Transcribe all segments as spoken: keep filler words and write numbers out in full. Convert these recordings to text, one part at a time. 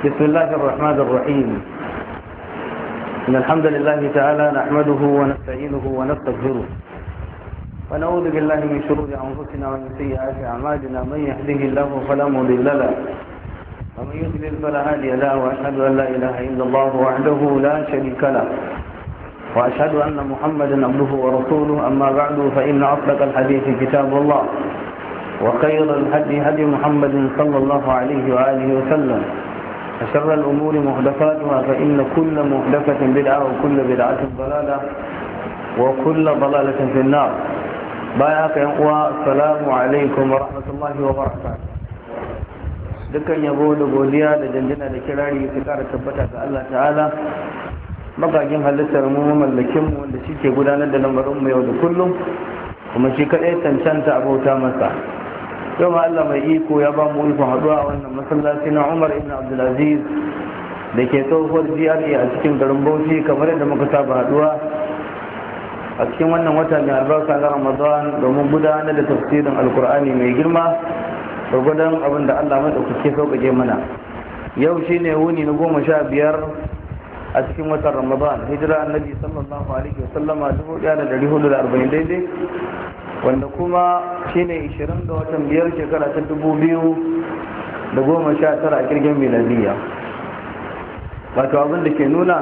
بسم الله الرحمن الرحيم. إن الحمد لله تعالى نحمده ونستعينه ونستغفره ونعوذ بالله من شرور أنفسنا ومن سيئات أعمالنا. من يهده الله فلا مضل له ومن يضلل فلا هادي له، وأشهد أن لا إله إلا الله وحده لا شريك له، وأشهد أن محمدا عبده ورسوله. أما بعد، فإن أصدق الحديث كتاب الله، وخير الهدي هدي محمد صلى الله عليه وآله وسلم، وشر الأمور محدثاتها، فإن كل محدثة بدعة وكل بدعة ضلالة وكل ضلالة في النار. بايعك يا أخوة، السلام عليكم ورحمة الله وبركاته. dukkan yabo da godiya da janjina da kirari su kara tabbata ga Allah ta'ala, magagin halittar mu, mallakin mu, wanda shi ke gudanar da lamarin mu yau da kullum, kuma shi kadai cancanta abauta masa. yau ma Allah mai iko ya ba mu ikon haɗuwa a wannan masallaci na Umar ibn Abdulaziz da ke tsohuwar G R A a cikin garin Bauchi, kamar yadda muka saba haɗuwa a cikin wannan wata mai albarka na Ramadan domin gudanar da tafsirin Alkur'ani mai girma, gwargwadon abin da Allah maɗaukake sauƙaƙe mana. Yau shi ne wuni na goma sha biyar a cikin watan Ramadan, hijira annabi sallallahu alaihi wasallama dubu ɗaya da ɗari hudu da arba'in daidai, wanda kuma shi ne ishirin ga watan biyar shekara ta dubu biyu da goma sha tara a kirgin miladiyya. Wato abin da ke nuna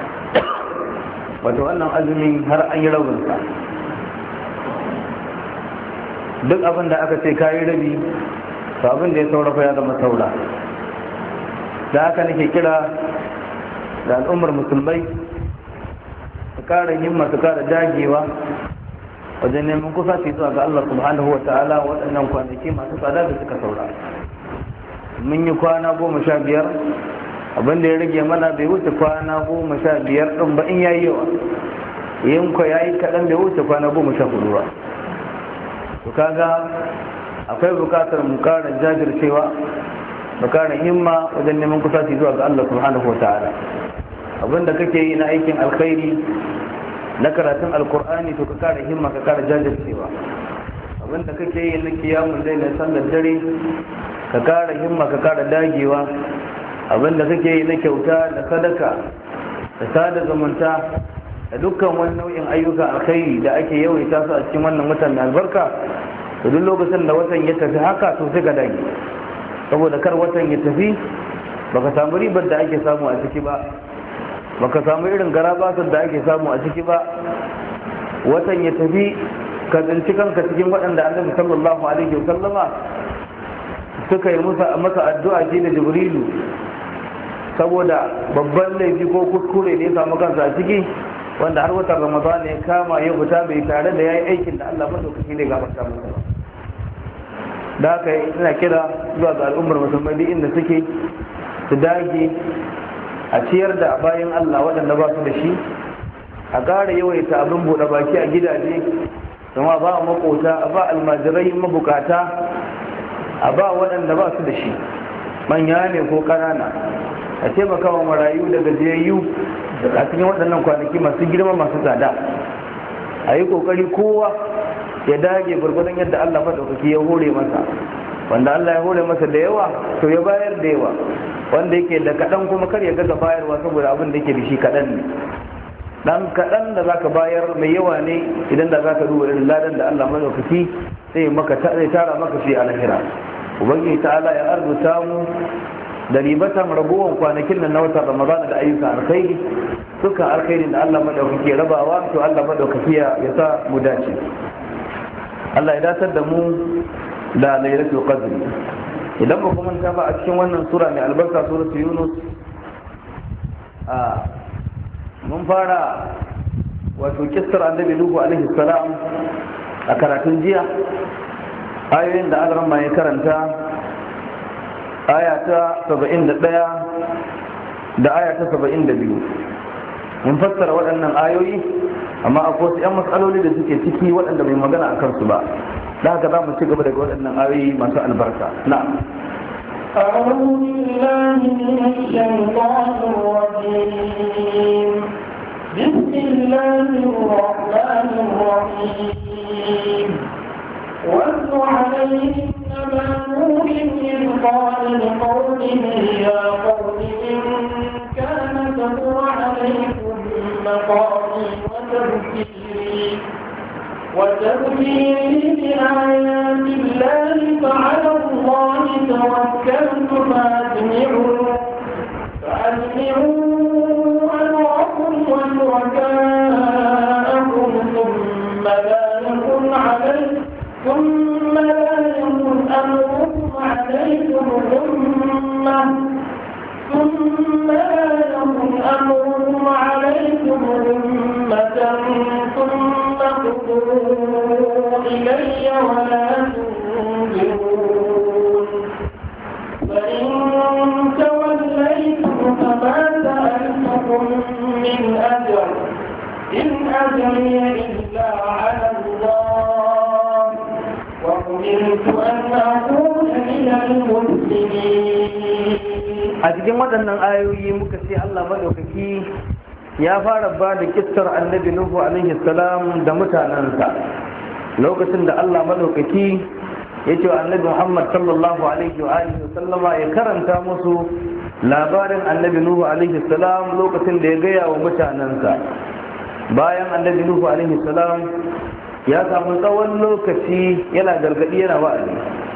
wato wannan azumi har an yi rabinsa. Duk abin da aka ce kayi rabi, to abin da ya saurafa ya zama saura. Da haka nake kira da al'ummar musulmai su kara himma, su kara dagewa wajen neman kusaci zuwa ga Allah subhanahu wa ta'ala waɗannan kwanaki masu tsada da suka saura. Mun yi kwana goma sha biyar, abin da ya rage mana bai wuce kwana goma sha biyar ɗin ba in yayi yawa, yin kwa yayi kaɗan bai wuce kwana goma sha hudu ba. To kaga akwai bukatar mu kara jajircewa, mu kara himma wajen neman kusaci zuwa ga Allah subhanahu wa ta'ala. Abinda kake yi na aikin alkhairi na karatun alkur'ani, to ka kara himma, ka kara jajircewa. Abinda kake yi na kiyamun dai na sallar dare, ka kara himma, ka kara dagewa. Abinda kake yi na kyauta da sadaka da sada zumunta da dukkan wani nau'in ayyuka alkhairi da ake yawaita su a cikin wannan watan mai albarka, to duk lokacin da watan ya tafi haka to sai ka dage, saboda kar watan ya tafi baka samu ribar da ake samu a ciki ba, baka samu irin garabasar da ake samu a ciki ba. Watan ya tafi ka tsinci kanka cikin waɗanda Annabi sallallahu alaihi wa sallama suka yi masa addu'a shi da Jibrilu saboda babban laifi ko kuskure da ya samu kansa a ciki, wanda har watan Ramadan ya kama ya fita bai tare da yayi aikin da Allah madaukaki ne gafarta masa ba. Da haka ina kira zuwa ga al'ummar musulmai duk inda suke su dage a ciyar da bayan Allah waɗanda ba su da shi, a ƙara yawaita abin buɗe baki a gidaje, kuma ba a makota, a ba almajirai mabukata, a ba waɗanda ba su da shi, manya ne ko ƙanana, a taimaka wa marayu da gajiyayyu a cikin waɗannan kwanaki masu girma masu tsada. A yi ƙoƙari kowa ya dage gwargwadon yadda Allah maɗaukaki ya hore masa, wanda Allah ya hore masa da yawa to ya bayar da yawa, wanda yake da kaɗan kuma kar ya gaza bayarwa, saboda abin da yake da shi kaɗan ne. ɗan kaɗan da zaka bayar mai yawa ne idan da zaka duba irin ladan da Allah maɗaukaki sai maka zai tara maka shi a lahira. Ubangiji ta'ala ya arzuta mu da ribatan ragowar kwanakin nan na watan Ramadana da ayyuka alkhairi, suka alkhairi da Allah maɗaukaki rabawa, to Allah maɗaukaki ya sa mu dace. Allah ya datar da mu da lailatul qadr. Idan ba kuma ta ba a cikin wannan sura mai albarka, suratul Yunus, a mun fara wato kissar annabi Nuhu alaihi salam a karatun jiya. Ayoyin da Allah ya karanta, aya ta saba'in da ɗaya da aya ta saba'in da biyu, mun fassara waɗannan ayoyi, amma akwai wasu 'yan matsaloli da suke ciki waɗanda bai magana a kansu ba. Da haka za mu ci gaba daga waɗannan ayoyi masu albarka. na'am. أعوذ بالله من الشيطان الرجيم. بسم الله الرحمن الرحيم. واتل عليهم نبأ نوح إذ قال لقومه يا قوم مقامي وتذكيري وتذكيري بآيات الله فعلى الله توكلت فأجمعوا فأجمعوا أمركم وشركاءكم ثم لا يكن عليكم ثم لا يكن أمركم عليكم غمة ثم لا يكن أمركم عليكم غمة ثم اقضوا إلي ولا تنظرون فإن توليتم فما سألتكم من أجر إن أجري إلا على الله وأمرت أن أكون من المسلمين. a cikin waɗannan ayoyi muka ce Allah madaukaki ya fara ba da kissar annabi Nuhu alaihi salam da mutanensa lokacin da Allah madaukaki ya ce wa annabi Muhammad sallallahu alaihi wa alihi sallama ya karanta musu labarin annabi Nuhu alaihi salam lokacin da ya gaya wa mutanensa. Bayan annabi Nuhu alaihi salam ya samu tsawon lokaci yana gargadi yana wa'azi.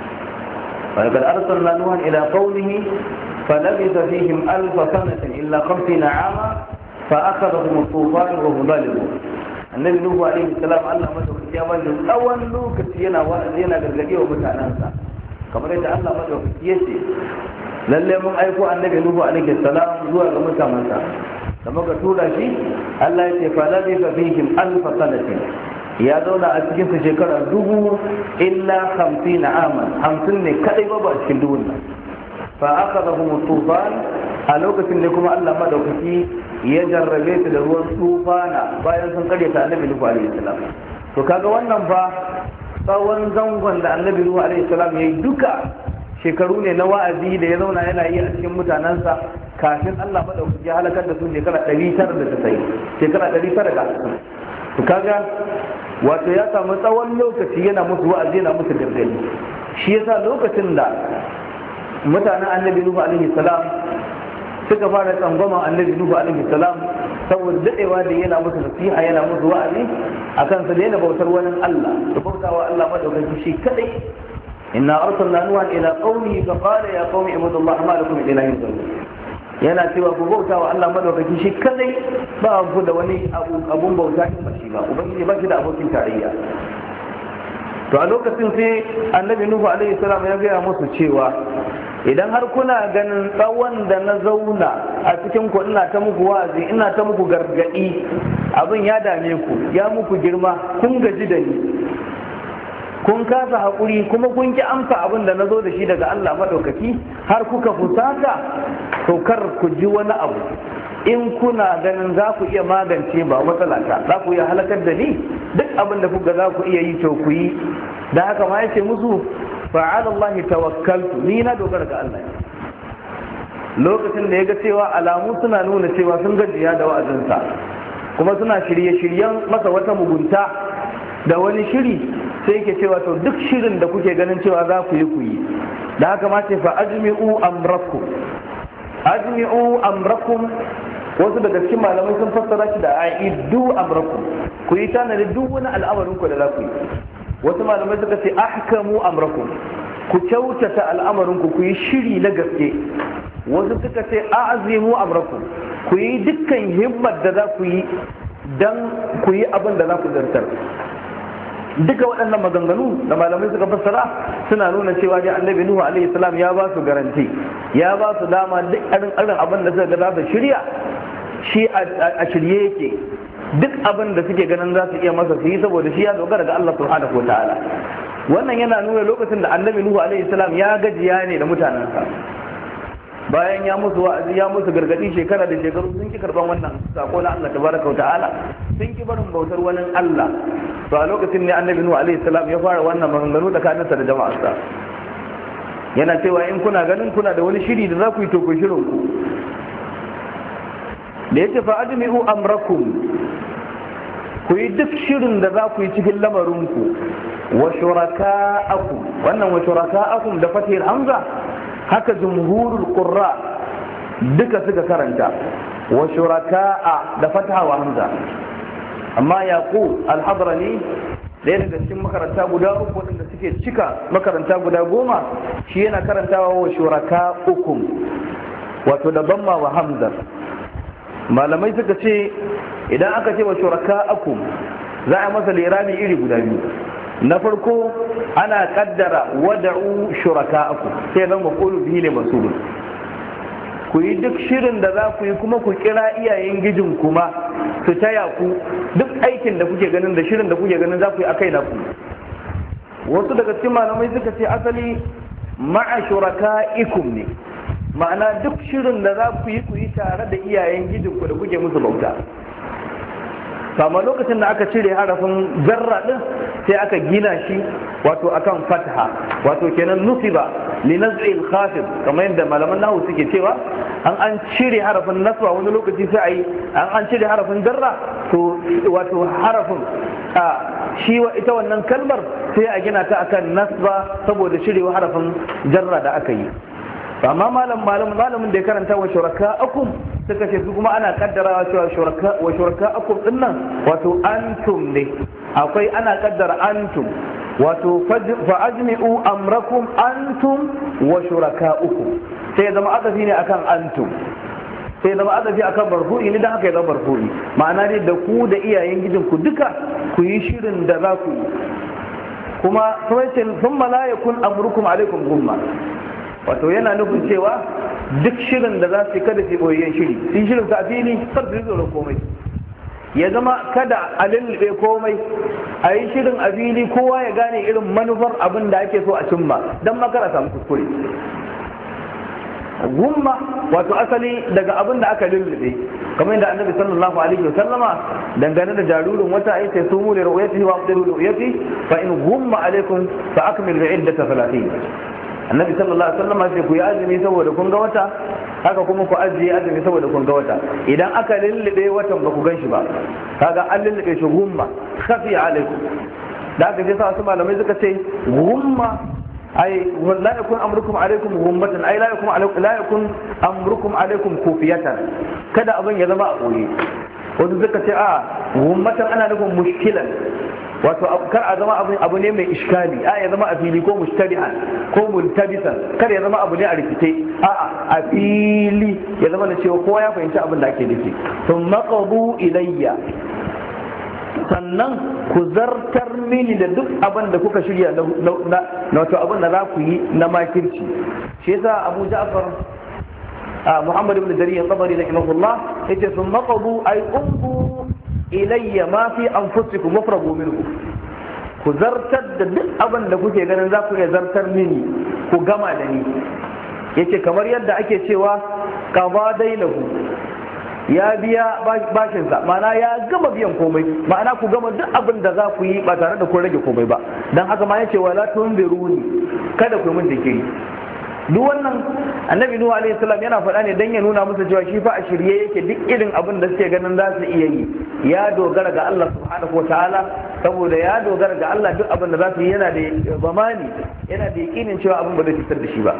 Wa qad arsalna nuhan ila qaumihi فلبث فيهم ألف سنة إلا خمسين عاما فأخذهم الطوفان وهم ظالمون. النبي نوح عليه السلام الله مدوكي يا مجد أول لوكتي ينا وأزينا قرقية ومتعنانسا كما رأيت الله مدوكي يشي للي من أيقوا النبي نوح عليه السلام زوى المتعنانسا لما قلتوا شيء الله يشي فلبث فيهم ألف سنة يا دولا أتجن في شكرا دبو إلا خمسين عاما خمسين كأي بابا أشكل دولنا فأخذهم الطوفان a lokacin da kuma Allah madaukaki ya jarrabe su da ruwan tufana bayan sun karyata annabi Nuhu alaihi salam. To kaga wannan fa tsawon zangon da annabi Nuhu alaihi salam yayi duka shekaru ne na wa'azi da ya zauna yana yi a cikin mutanansa kafin Allah madaukaki ya halakar da su shekara ɗari tara da tasa'in shekara ɗari tara da hamsin. To kaga wato ya samu tsawon lokaci yana musu wa'azi yana musu gargadi. Shi yasa lokacin da mutanen annabi Nuhu alaihi salam suka fara tsangwama annabi Nuhu alaihi salam saboda dadewa da yana musu nasiha yana musu wa'azi akan su daina bautar wani Allah da bautawa Allah madaukaki shi kadai. inna arsalna nuhan ila qaumihi fa qala ya qaumi ibudullaha ma lakum min ilahin ghayruh. yana cewa ku bautawa Allah madaukaki shi kadai ba ku da wani abun bauta in ba shi ba ubangiji ba shi da abokin tarayya. To a lokacin sai annabi Nuhu alaihi salam ya gaya musu cewa idan har kuna ganin tsawon da na zauna a cikin ku ina ta muku wa'azi ina ta muku gargadi abin ya dame ku ya muku girma kun gaji da ni kun kasa haƙuri kuma kun ki amsa abin da na zo da shi daga Allah madaukaki har kuka fusata to kar ku ji wani abu in kuna ganin za ku iya magance ba matsala ta za ku iya halakar da ni duk abin da kuka za ku iya yi to ku yi. da haka ma yace musu fa'ala Allah tawakkaltu ni na dogara ga Allah. Lokacin da ya ga cewa alamu suna nuna cewa sun gajiya da wa'azinsa kuma suna shirye-shiryen masa wata mugunta da wani shiri sai yake cewa to duk shirin da kuke ganin cewa za ku yi ku yi. da haka ma ce fa ajmi'u amrakum ajmi'u amrakum wasu daga cikin malamai sun fassara shi da aidu amrakum ku yi tanadi duk wani al'amarin ku da za ku yi. wasu malamai suka ce ahkamu amrakum ku kyautata al'amarin ku ku yi shiri na gaske. wasu suka ce a'zimu amrakum ku yi dukkan himmar da za ku yi dan ku yi abin da za ku zartar. duka waɗannan maganganu da malamai suka fassara suna nuna cewa dai annabi Nuhu alaihi salam ya ba su garanti ya ba su dama duk irin irin abin da suka ga za su shirya shi a shirye yake duk abin da suke ganin za su iya masa su yi saboda shi ya dogara ga Allah subhanahu wataala. wannan yana nuna lokacin da annabi Nuhu alaihi salam ya gajiya ne da mutanensa bayan ya musu wa'azi ya musu gargadi shekara da shekaru sun ki karban wannan sako na Allah tabaraka wa ta'ala sun ki barin bautar wani Allah. to a lokacin ne annabi Nuhu alaihi salam ya fara wannan maganganu tsakaninsa da jama'arsa yana cewa in kuna ganin kuna da wani shiri da za ku yi to ku shirin ku da yace fa ajmi'u amrakum ku yi duk shirin da za ku yi cikin lamarinku wa shuraka'akum wannan wa shuraka'akum da fatihar hamza haka jumhurul qurra duka suka karanta wa shuraka'a da fataha wa hamza. amma yaqub al-hadrani ɗaya daga cikin makaranta guda uku waɗanda suke cika makaranta guda goma shi yana karantawa wa shuraka ukum wato da bamma wa hamza. malamai suka ce idan aka ce wa shuraka ukum za a masa lirami iri guda biyu. na farko ana kaddara wada'u shuraka ukum sai zan maqulu bihi ne masulun, ku yi duk shirin da za ku yi kuma ku kira iyayen gijin kuma su taya ku duk aikin da kuke ganin da shirin da kuke ganin za ku yi akai na ku. wasu daga cikin malamai suka ce asali ma'a shuraka'ikum ne, ma'ana duk shirin da za ku yi ku yi tare da iyayen gijin ku da kuke musu bauta. kama lokacin da aka cire harafin zarra din sai aka gina shi wato akan fatha, wato kenan nusiba li naz'il khafid kamar yadda malaman nahu suke cewa an an cire harafin nasba wani lokaci sai ayi an an cire harafin zarra to wato harafin a shi ita wannan kalmar sai a gina ta akan nasba saboda cirewa harafin jarra da aka yi. amma malam malam malamin da ya karanta wa shuraka akum suka ce su kuma ana kaddarawa cewa shuraka wa shuraka akum din nan wato antum ne, akwai ana kaddara antum wato fa ajmi'u amrakum antum wa shurakaukum sai zama adafi ne akan antum, sai zama adafi akan barfu'i ne dan haka ya zama barfu'i, ma'ana ne da ku da iyayen gidan ku duka ku yi shirin da za ku yi. kuma sun la yakun amrukum alaikum gumma, wato yana nufin cewa duk shirin da za su kada su boyayyen shiri sun shirin sa fili kar su zo komai, ya zama kada a lullube komai, a yi shirin a fili kowa ya gane irin manufar abin da ake so a cimma don makara samu kuskure. gumma wato asali daga abin da aka lullube, kamar yadda annabi sallallahu alaihi wa sallama dangane da jarurin wata ai sai sumu li ru'yatihi wa afdilu li ru'yati fa in gumma alaikum fa akmilu iddata thalathين. annabi sallallahu alaihi wasallam sai ku yi azumi saboda kun ga wata, haka kuma ku ajiye azumi saboda kun ga wata. idan aka lullube watan ba ku gan shi ba kaga an lullube shi gumma khafi alaikum, da aka ce sa wasu malamai suka ce gumma ai la yakun amrukum alaikum gummatan ai la yakun alaikum la yakun amrukum alaikum kufiyatan, kada abin ya zama a koyi. wasu suka ce a gummatan ana nufin mushkilan, wato kar a zama abu ne mai iskali, a ya zama a fili ko mustari'an ko multabisan, kar ya zama abu ne a rikice, a'a a fili ya zama da cewa kowa ya fahimci abin da ake nufi. sun maqabu ilayya, sannan ku zartar mini da duk abin da kuka shirya na wato abin da za ku yi na makirci. shi yasa Abu Ja'far Muhammad ibn Jarir al-Tabari rahimahullah yace sun maqabu ay umbu ilayya ma fi anfusikum wafragu minhu, ku zartar da duk abin da kuke ganin za ku iya zartar mini ku gama da ni. yace kamar yadda ake cewa qada dailahu, ya biya bashinsa, ma'ana ya gama biyan komai, ma'ana ku gama duk abin da za ku yi ba tare da kun rage komai ba. dan haka ma yace wala tunziruni, kada ku yi min dikiri. duk wannan annabi nuhu alaihi salam yana faɗa ne dan ya nuna musu cewa shi fa a shirye yake duk irin abin da suke ganin za su iya yi. ya dogara ga Allah subhanahu wataala, saboda ya dogara ga Allah duk abin da za su yi yana da zamani, yana da yakinin cewa abin ba zai fitar da shi ba.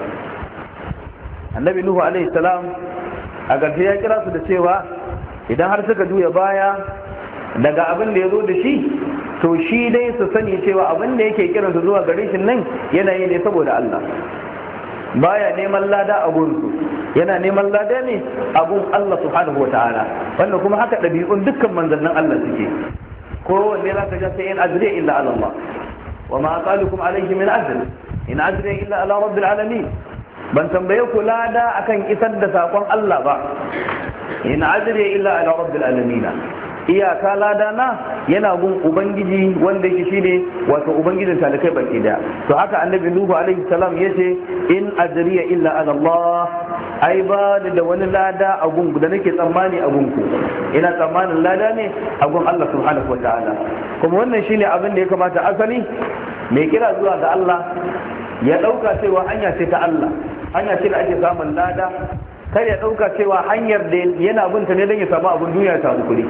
annabi nuhu alaihi salam a ƙarshe ya kira su da cewa idan har suka juya baya daga abin da ya zo da shi, to shi dai su sani cewa abin da yake kiransu zuwa gare shi nan yana yi ne saboda Allah, baya neman lada a gunsu, yana neman lada ne a gun Allah subhanahu wa ta'ala. wannan kuma haka ɗabi'un dukkan manzannin Allah suke, ko wanne za ka ja sai in ajriya illa ala Allah wa ma aqalukum alayhi min ajr in ajriya illa ala rabbil alamin. ban tambaye ku lada akan isar da sakon Allah ba, in ajriya illa ala rabbil alamin, iyaka lada na yana gun ubangiji wanda yake shine wato ubangijin talakai baki daya. to haka annabi nuhu alaihi salam yace in ajriya illa ala Allah, ai ba da wani lada a gun da nake tsammani a gunku, ina tsammanin lada ne a gun Allah subhanahu wataala. kuma wannan shine abin da ya kamata asali mai kira zuwa ga Allah ya dauka cewa hanya ce ta Allah, hanya ce da ake samun lada, kar ya dauka cewa hanyar da yana binta ne don ya samu abin duniya ta kuɗi.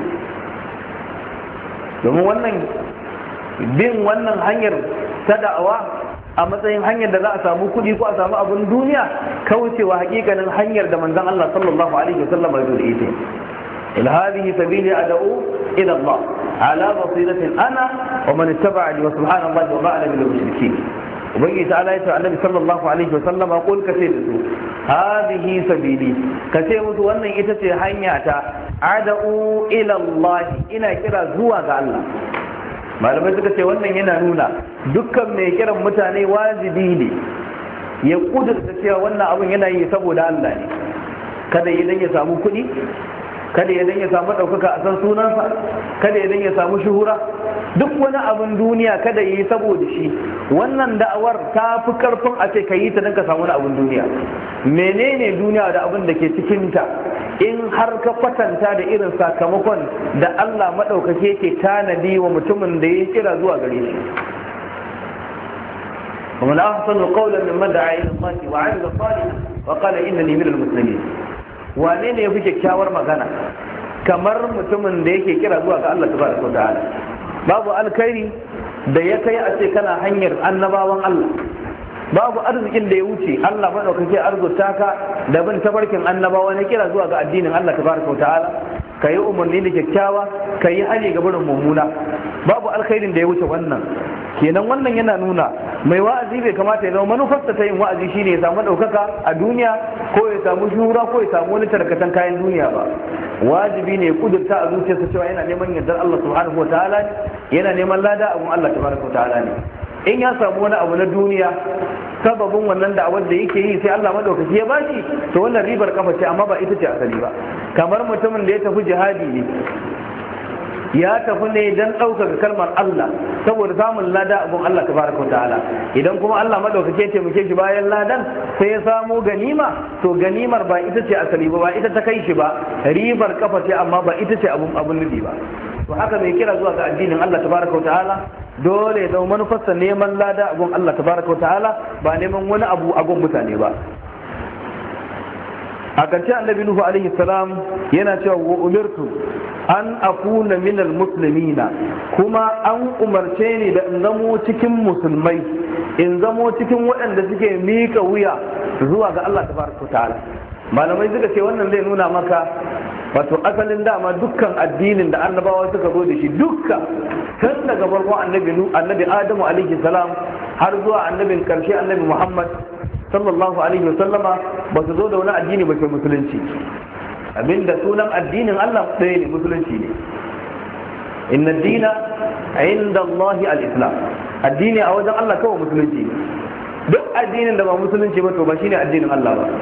domin wannan bin wannan hanyar ta da'awa a matsayin hanyar da za a samu kuɗi ko a samu abin duniya, kaucewa hakikanin hanyar da manzon Allah sallallahu alaihi wasallam ya zo da ita. ila hadhihi sabili ad'u ila Allah ala basiratin ana wa man ittaba'ani wa subhanallahi wa ma ana minal mushrikeen. ubangiji ta'ala ya ce annabi sallallahu alaihi wa sallama qul ka ce da su hadhihi sabili, ka ce musu wannan ita ce hanya ta ad'u ila Allah, ina kira zuwa ga Allah. malamai suka ce wannan yana nuna dukkan mai kiran mutane wajibi ne ya kudurta cewa wannan abun yana yi saboda Allah ne, kada idan ya samu kuɗi, kada idan ya samu ɗaukaka a san sunansa, kada idan ya samu shuhura, duk wani abin duniya kada yi saboda shi. wannan da'awar ta fi karfin a ce ka yi ta don ka samu wani abin duniya. menene duniya da abin da ke cikinta in har ka kwatanta da irin sakamakon da Allah maɗaukake yake tanadi wa mutumin da ya kira zuwa gare shi. ومن أحسن قولا ممن دعا إلى الله وعمل صالحا وقال إنني من المسلمين. wane ne ya fi kyakkyawar magana kamar mutumin da yake kira zuwa ga Allah tabaraka wa ta'ala? babu alkhairi da ya kai a ce kana hanyar annabawan Allah, babu arzikin da ya wuce Allah madaukake arzuta ka da bin tabarkin annabawa na kira zuwa ga addinin Allah tabaraka wa ta'ala, kayi umarni da kyakkyawa, kayi hali ga barin mummuna. babu alkhairin da ya wuce wannan. kenan wannan yana nuna mai wa'azi bai kamata ya zama manufarsa ta yin wa'azi shine ya samu ɗaukaka a duniya ko ya samu shura ko ya samu wani tarkatan kayan duniya ba. wajibi ne ya kudurta a zuciyarsa cewa yana neman yardar Allah subhanahu wa ta'ala ne, yana neman lada abun Allah tabaraka wa ta'ala ne. in ya samu wani abu na duniya sababin wannan da'awar da yake yi sai Allah madaukaki ya bashi, to wannan ribar kafa ce amma ba ita ce asali ba. kamar mutumin da ya tafi jihadi ne, ya tafi ne don ɗaukaka kalmar Allah saboda samun lada abun Allah tabaraka wa ta'ala. idan kuma Allah madaukake taimake shi bayan ladan sai ya samu ganima, to ganimar ba ita ce asali ba, ba ita ta kai shi ba, ribar kafa ce amma ba ita ce abun abun nufi ba. to haka mai kira zuwa ga addinin Allah tabaraka wa ta'ala dole ya zama manufarsa neman lada abun Allah tabaraka wa ta'ala, ba neman wani abu a gun mutane ba. a ƙarshe annabi Nuhu alaihi salam yana cewa wa umirtu an akuna minal muslimina, kuma an umarce ni da in zamo cikin musulmai, in zamo cikin waɗanda suke mika wuya zuwa ga Allah tabaraka ta'ala. malamai suka ce wannan zai nuna maka wato asalin dama dukkan addinin da annabawa suka zo da shi dukka tun daga farkon annabi annabi Adamu alaihi salam har zuwa annabin karshe annabi Muhammad sallallahu alaihi wasallama ba su zo da wani addini ba ke musulunci. abinda sunan addinin Allah ɗaya ne, musulunci ne. inna dina inda Allahi al-islam, addini a wajen Allah kawai musulunci ne. duk addinin da ba musulunci ba to ba shine addinin Allah ba.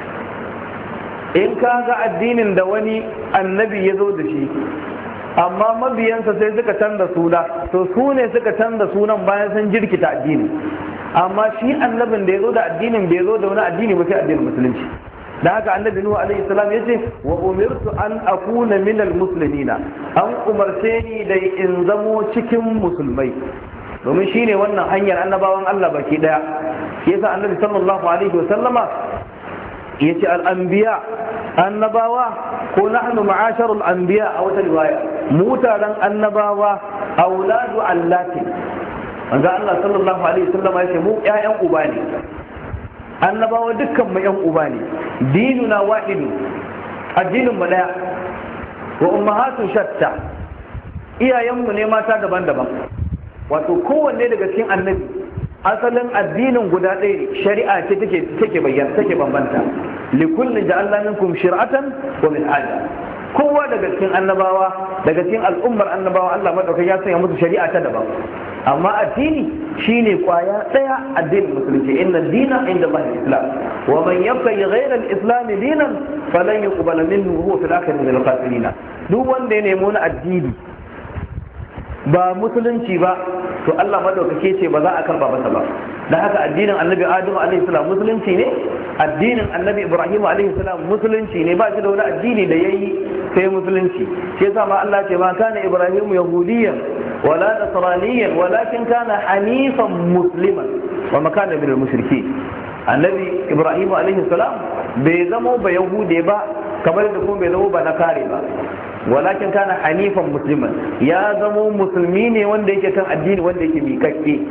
in ka ga addinin da wani annabi ya zo da shi amma mabiyansa sai suka canza suna, to su ne suka canza sunan bayan sun jirkita addini. amma shi annabin da ya zo da addinin bai zo da wani addini ba sai addinin musulunci. da haka annabi Nuhu alaihi salam yace wa umirtu an akuna minal muslimina, an umarce ni da in zamo cikin musulmai, domin shine wannan hanyar annabawan Allah baki daya. shi yasa annabi sallallahu alaihi wa sallama yace al-anbiya, annabawa ko nahnu ma'asharul anbiya a wata riwaya mu taron annabawa auladu allati, manzo Allah sallallahu alaihi wa sallama yace mu ƴaƴan uba ne. annabawa dukkan mu ƴan uba ne, dinuna wahidu, addinin mu daya, wa ummahatu shatta, iyayenmu ne mata daban-daban. wato kowanne daga cikin annabi asalin addinin guda ɗaya, shari'a ce take take bayyana take bambanta. likullin ja'alna minkum shir'atan wa minhaja, kowa daga cikin annabawa daga cikin al'ummar annabawa Allah madaukakin ya sanya musu shari'a ta daban, amma addini shine kwaya daya, addinin musulunci. inna dina inda Allah al-islam wa man yabtaghi ghayra al-islam dinan falan yuqbala minhu wa huwa fil akhirati min al-khasirin. duk wanda ya nemi wani addini ba musulunci ba to Allah madaukake ce ba za a karba masa ba. dan haka addinin annabi Adamu alaihi salam musulunci ne, addinin annabi Ibrahim alaihi salam musulunci ne, ba shi da wani addini da yayi sai musulunci. shi yasa ma Allah ce ma kana Ibrahim yahudiyyan wala nasraniyan walakin kana hanifan musliman wa ma kana minal mushrikeen. annabi Ibrahim alaihi salam bai zamo ba yahude ba kamar da kuma bai zamo ba nakare ba, walakin kana hanifan musliman, ya zamo musulmi ne wanda yake kan addini wanda yake miƙaƙƙe.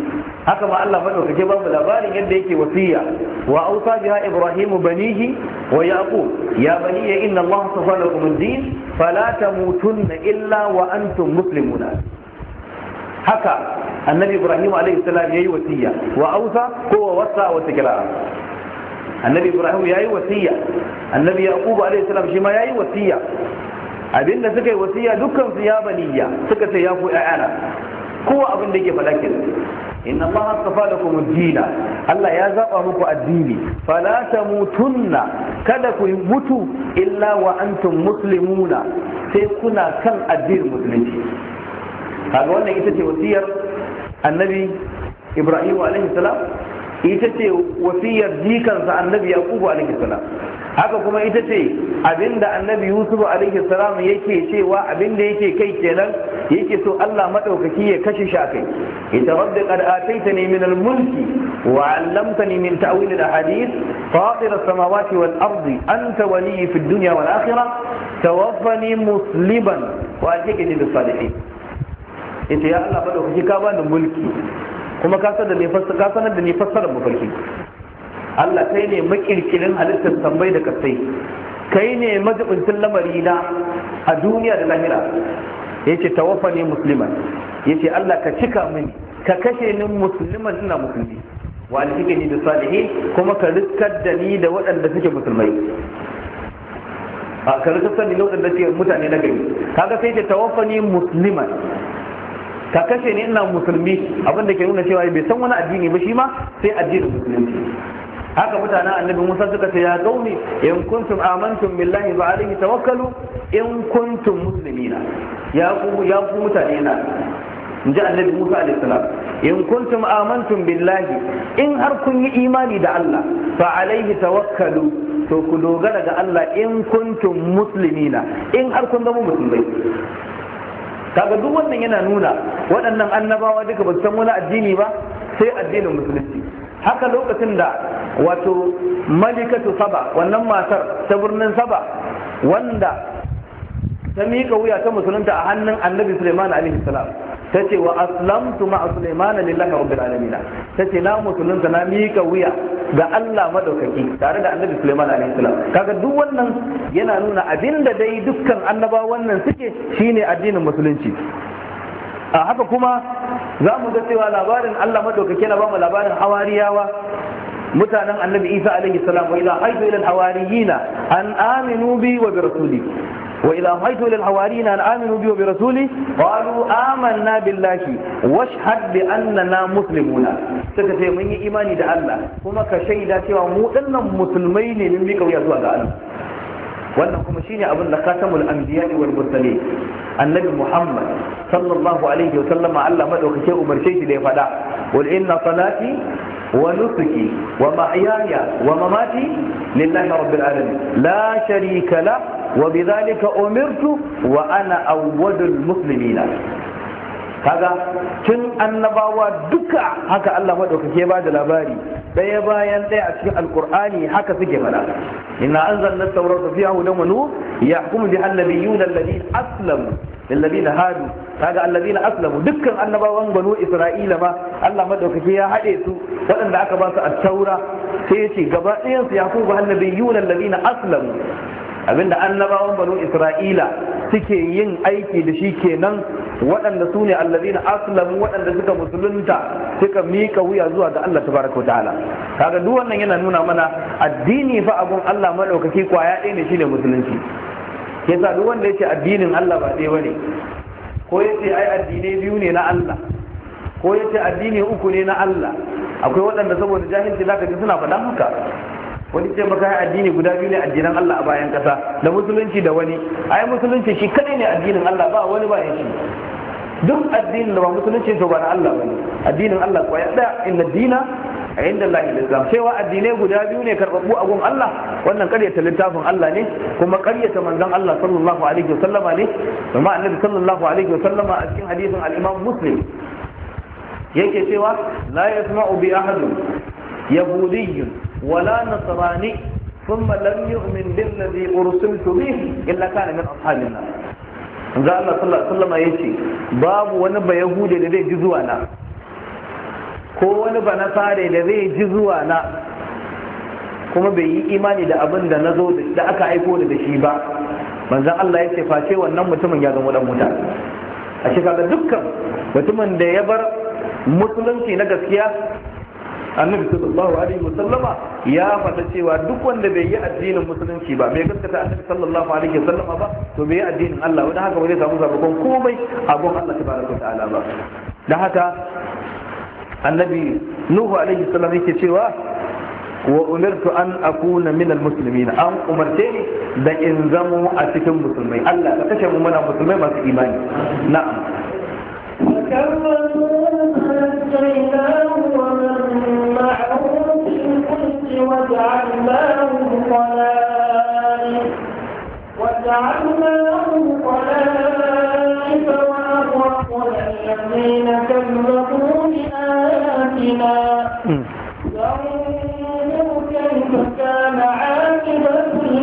haka ma Allah madaukake ba mu labarin yadda yake wasiya wa ausa biha ibrahim banihi wa yaqub ya bani inna Allah safa lakum ad-din fala tamutunna illa wa antum muslimuna. haka annabi ibrahim alayhi salam yayi wasiya wa ausa ko wa wasa wa tikra. annabi ibrahim yayi wasiya, annabi yaqub alayhi salam shi ma yayi wasiya. abinda suka yi wasiya dukkan su ya baniya suka ce ya ku ayana kowa abin da yake faɗa kenan inna allaha astafa lakum ad-din Allah ya zaba muku addini fala tamutunna kada ku mutu illa wa antum muslimuna sai kuna kan addinin musulunci. kaga wannan ita ce wasiyar annabi Ibrahim alaihi salam, ita ce wasiyar jikansa annabi Yaqub alaihi salam, haka kuma ita ce abinda annabi Yusuf alaihi salam yake cewa abinda yake kai kenan yake so Allah madaukaki ya kashe shi akai. ita rabbi qad ataitani min al-mulki wa 'allamtani min ta'wil al-ahadith fatir as-samawati wal ardi anta waliyyi fid dunya wal akhirah tawaffani musliman wa alhiqni bis salihin. ita ya Allah madaukaki ka bani mulki kuma ka sanar da ni fassara ka sanar da ni fassarar mafarki. Allah kai ne makirkirin halittar tambayi da kasai, kai ne majibincin lamari na a duniya da lahira. yace tawaffani musliman, yace Allah ka cika mini ka kashe ni musliman ina musulmi wa alhiqni bis salihin kuma ka riskar da ni da waɗanda suke musulmai. a ka riskar da ni da waɗanda suke mutane na gari. kaga sai ce tawaffani musliman, ka kashe ni ina musulmi, abinda ke nuna cewa bai san wani addini ba shi ma sai addinin musulunci. haka mutanen annabi Musa suka ce ya qaumi in kuntum amantum billahi fa alayhi tawakkalu in kuntum muslimina. ya ku ya ku mutane na inji annabi Musa alayhi salam in kuntum amantum billahi in har kun yi imani da Allah fa alayhi tawakkalu to ku dogara ga Allah in kuntum muslimina in har kun zama musulmai. kaga duk wannan yana nuna waɗannan annabawa duka ba su san wani addini ba sai addinin musulunci. haka lokacin da wato malikatu saba wannan matar ta birnin saba wanda ta miƙa wuya ta musulunta a hannun annabi Sulaiman alaihi salam ta ce wa aslamtu ma'a Sulaiman lillahi rabbil alamin, ta ce na musulunta na miƙa wuya ga Allah madaukaki tare da annabi Sulaiman alaihi salam. kaga duk wannan yana nuna abinda dai dukkan annabawan wannan suke shine addinin musulunci. a haka kuma za mu ga cewa labarin Allah madaukake na ba mu labarin hawariyawa mutanen annabi Isa alaihi salam wa ila haitu ila hawariyina an aminu bi wa bi rasuli wa ila haitu ila hawariyina an aminu bi wa bi rasuli qalu amanna billahi washhad bi annana muslimuna. suka ce mun yi imani da Allah kuma ka shaida cewa mu dinnan musulmai ne mun mika wuya zuwa ga Allah. wannan kuma shine abin da khatamul anbiya wal mursalin annabi Muhammad sallallahu alaihi wa sallama Allah madaukake umarce shi da ya faɗa wal inna salati wa nusuki wa mahyaya wa mamati lillahi rabbil alamin la sharika la wa bidhalika umirtu wa ana awwadul muslimina. kaga tun annabawa duka haka Allah madaukake ba da labari daya bayan daya a cikin alqur'ani haka suke fada inna anzalna at-taurata fiha hudan wa nur yahkumu biha an-nabiyyuna alladhina aslamu lilladhina hadu. kaga alladhina aslamu dukkan annabawan banu isra'ila ma Allah madaukake ya hade su waɗanda aka ba su at-taura sai ya ce gaba ɗayan su yahkumu biha an-nabiyyuna alladhina aslamu. abinda annabawan banu isra'ila suke yin aiki da shi kenan waɗanda su ne allazina aslamu waɗanda suka musulunta suka miƙa wuya zuwa ga Allah tabaraka ta'ala. kaga duk wannan yana nuna mana addini fa abun Allah madaukaki kwaya ɗaya ne shine musulunci. yasa duk wanda yace addinin Allah ba ɗaya bane ko yace ai addinai biyu ne na Allah ko yace addini uku ne na Allah, akwai waɗanda saboda jahilci zaka ji suna faɗan haka. wani ce maka addini guda biyu ne addinan Allah a bayan kasa da musulunci da wani ai musulunci shi kadai ne addinin Allah ba wani ba shi. duk addinin da ba musulunci to ba na Allah bane addinin Allah ko ya da inna dina inda Allah al-Islam. cewa addinai guda biyu ne karbabbu a gun Allah wannan ƙaryata littafin Allah ne kuma ƙaryata manzon Allah sallallahu alaihi wasallama ne. kuma annabi sallallahu alaihi wasallama a cikin hadisin al-Imam Muslim yake cewa la yasma'u bi ahadin yahudiyyun ولا نصراني ثم لم يؤمن بالذي أرسلت به إلا كان من أصحاب النار. إذا الله صلى الله عليه وسلم يشي باب ونبا يهودي لدي جزوانا ko wani ba nasare da zai ji zuwa na kuma bai yi imani da abin da na zo da aka aiko da shi ba, manzon Allah ya ce face wannan mutumin ya zama dan wuta. A shi kaga dukkan mutumin da ya bar musulunci na gaskiya, annabi sallallahu alaihi wasallama ya faɗa cewa duk wanda bai yi addinin musulunci ba, bai gaskata annabi sallallahu alaihi wasallama ba, to bai yi addinin Allah, wanda haka ba zai samu sabon komai a gon Allah tabaraka wa ta'ala ba. Dan haka annabi Nuhu alaihi salam yake cewa wa umirtu an akuna min almuslimin, an umarce ni da in zamo a cikin musulmai. Allah ka kashe mu muna musulmai masu imani. Na'am. فنجيناه ومن معه في الفلك وجعلناهم خلائف وجعلناهم خلائف وأغرقنا الذين كذبوا بآياتنا فانظر كيف كان عاقبة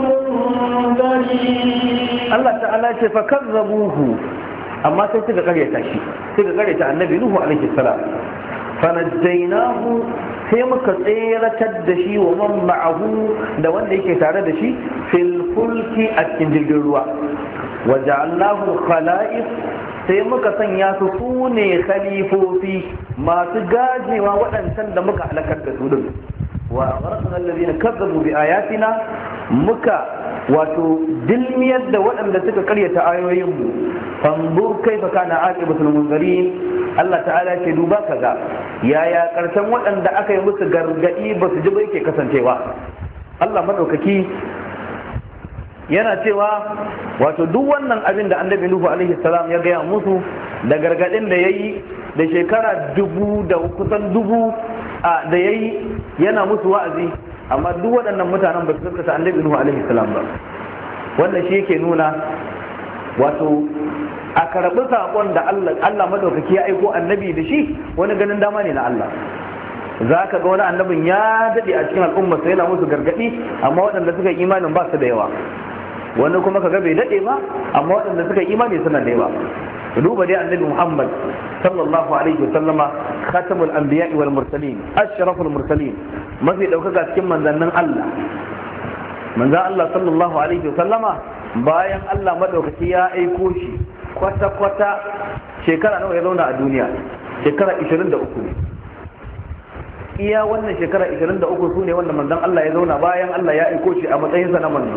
المنذرين. الله تعالى فكذبوه amma sai suka karyata shi, suka karyata annabi Nuhu alaihi salam. fanajjaynahu, sai muka tseratar da shi wa man ma'ahu, da wanda yake tare da shi, fil fulki a cikin jirgin ruwa. wa ja'alnahu khala'if, sai muka sanya su sune khalifofi masu gajewa waɗancan da muka halakar da su din. wa aghraqna alladhina kazzabu bi ayatina, muka wato dilmiyar da waɗanda suka karyata ayoyinmu. fanzur kaifa kana aqibatul munzirin, Allah ta'ala ce duba kaga yaya karshen waɗanda aka yi musu gargadi ba su ji ba yake kasancewa. Allah madaukaki yana cewa wato duk wannan abin da annabi Nuhu alaihi salam ya gaya musu da gargadin da yayi da shekara dubu da kusan dubu a da yayi yana musu wa'azi, amma duk waɗannan mutanen ba su gaskata annabi Nuhu alaihi salam ba. Wannan shi yake nuna wato a karɓi saƙon da Allah Allah madaukaki ya aiko annabi da shi wani ganin dama ne na Allah. Za ka ga wani annabin ya daɗe a cikin al'umma sai yana musu gargaɗi, amma waɗanda suka yi imanin ba su da yawa. Wani kuma ka ga bai daɗe ba, amma waɗanda suka yi imani suna da yawa. duba dai annabi Muhammad sallallahu alaihi wa sallama khatamul anbiya wal mursalin ashraful mursalin, mafi daukaka cikin manzannin Allah. Manzan Allah sallallahu alaihi wa sallama bayan Allah madaukaki ya aiko shi kwata kwata shekara nawa ya zauna a duniya? Shekara ishirin da uku ne. Iya wannan shekara ishirin da uku sune wanda manzan Allah ya zauna bayan Allah ya aiko shi a matsayinsa na manzo.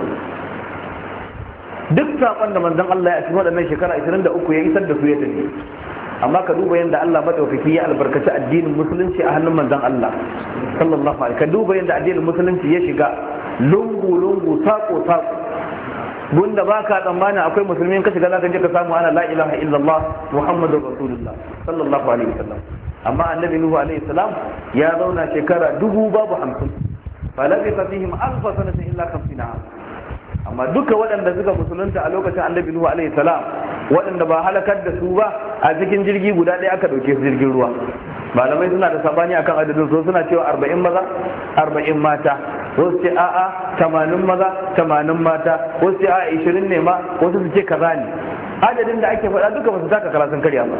Duk saƙon da manzon Allah ya cikin waɗannan shekara ishirin da uku ya isar da su ya tafi. Amma ka duba yadda Allah madaukaki ya albarkaci addinin musulunci a hannun manzon Allah sallallahu alaihi. Ka duba yadda addinin musulunci ya shiga lungu lungu sako sako, gunda baka tsammanin akwai musulmin ka shiga zaka je ka samu ana la ilaha illallah muhammadur rasulullah sallallahu alaihi wasallam. Amma annabi Nuhu alaihi salam ya zauna shekara dubu babu hamsin, falabitha fihim alfa sanatin illa khamsina. Amma duka waɗanda suka musulunta a lokacin annabi Nuhu alaihi salam, waɗanda ba halakar da su ba, a cikin jirgi guda ɗaya aka ɗauke su jirgin ruwa. Malamai suna da sabani akan adadin su, suna cewa arba'in maza arba'in mata, wasu ce a'a tamanin maza tamanin mata, wasu ce a'a ishirin ne ma, wasu su ce kaza ne. Adadin da ake faɗa duka ba su taka kara sun karya ba.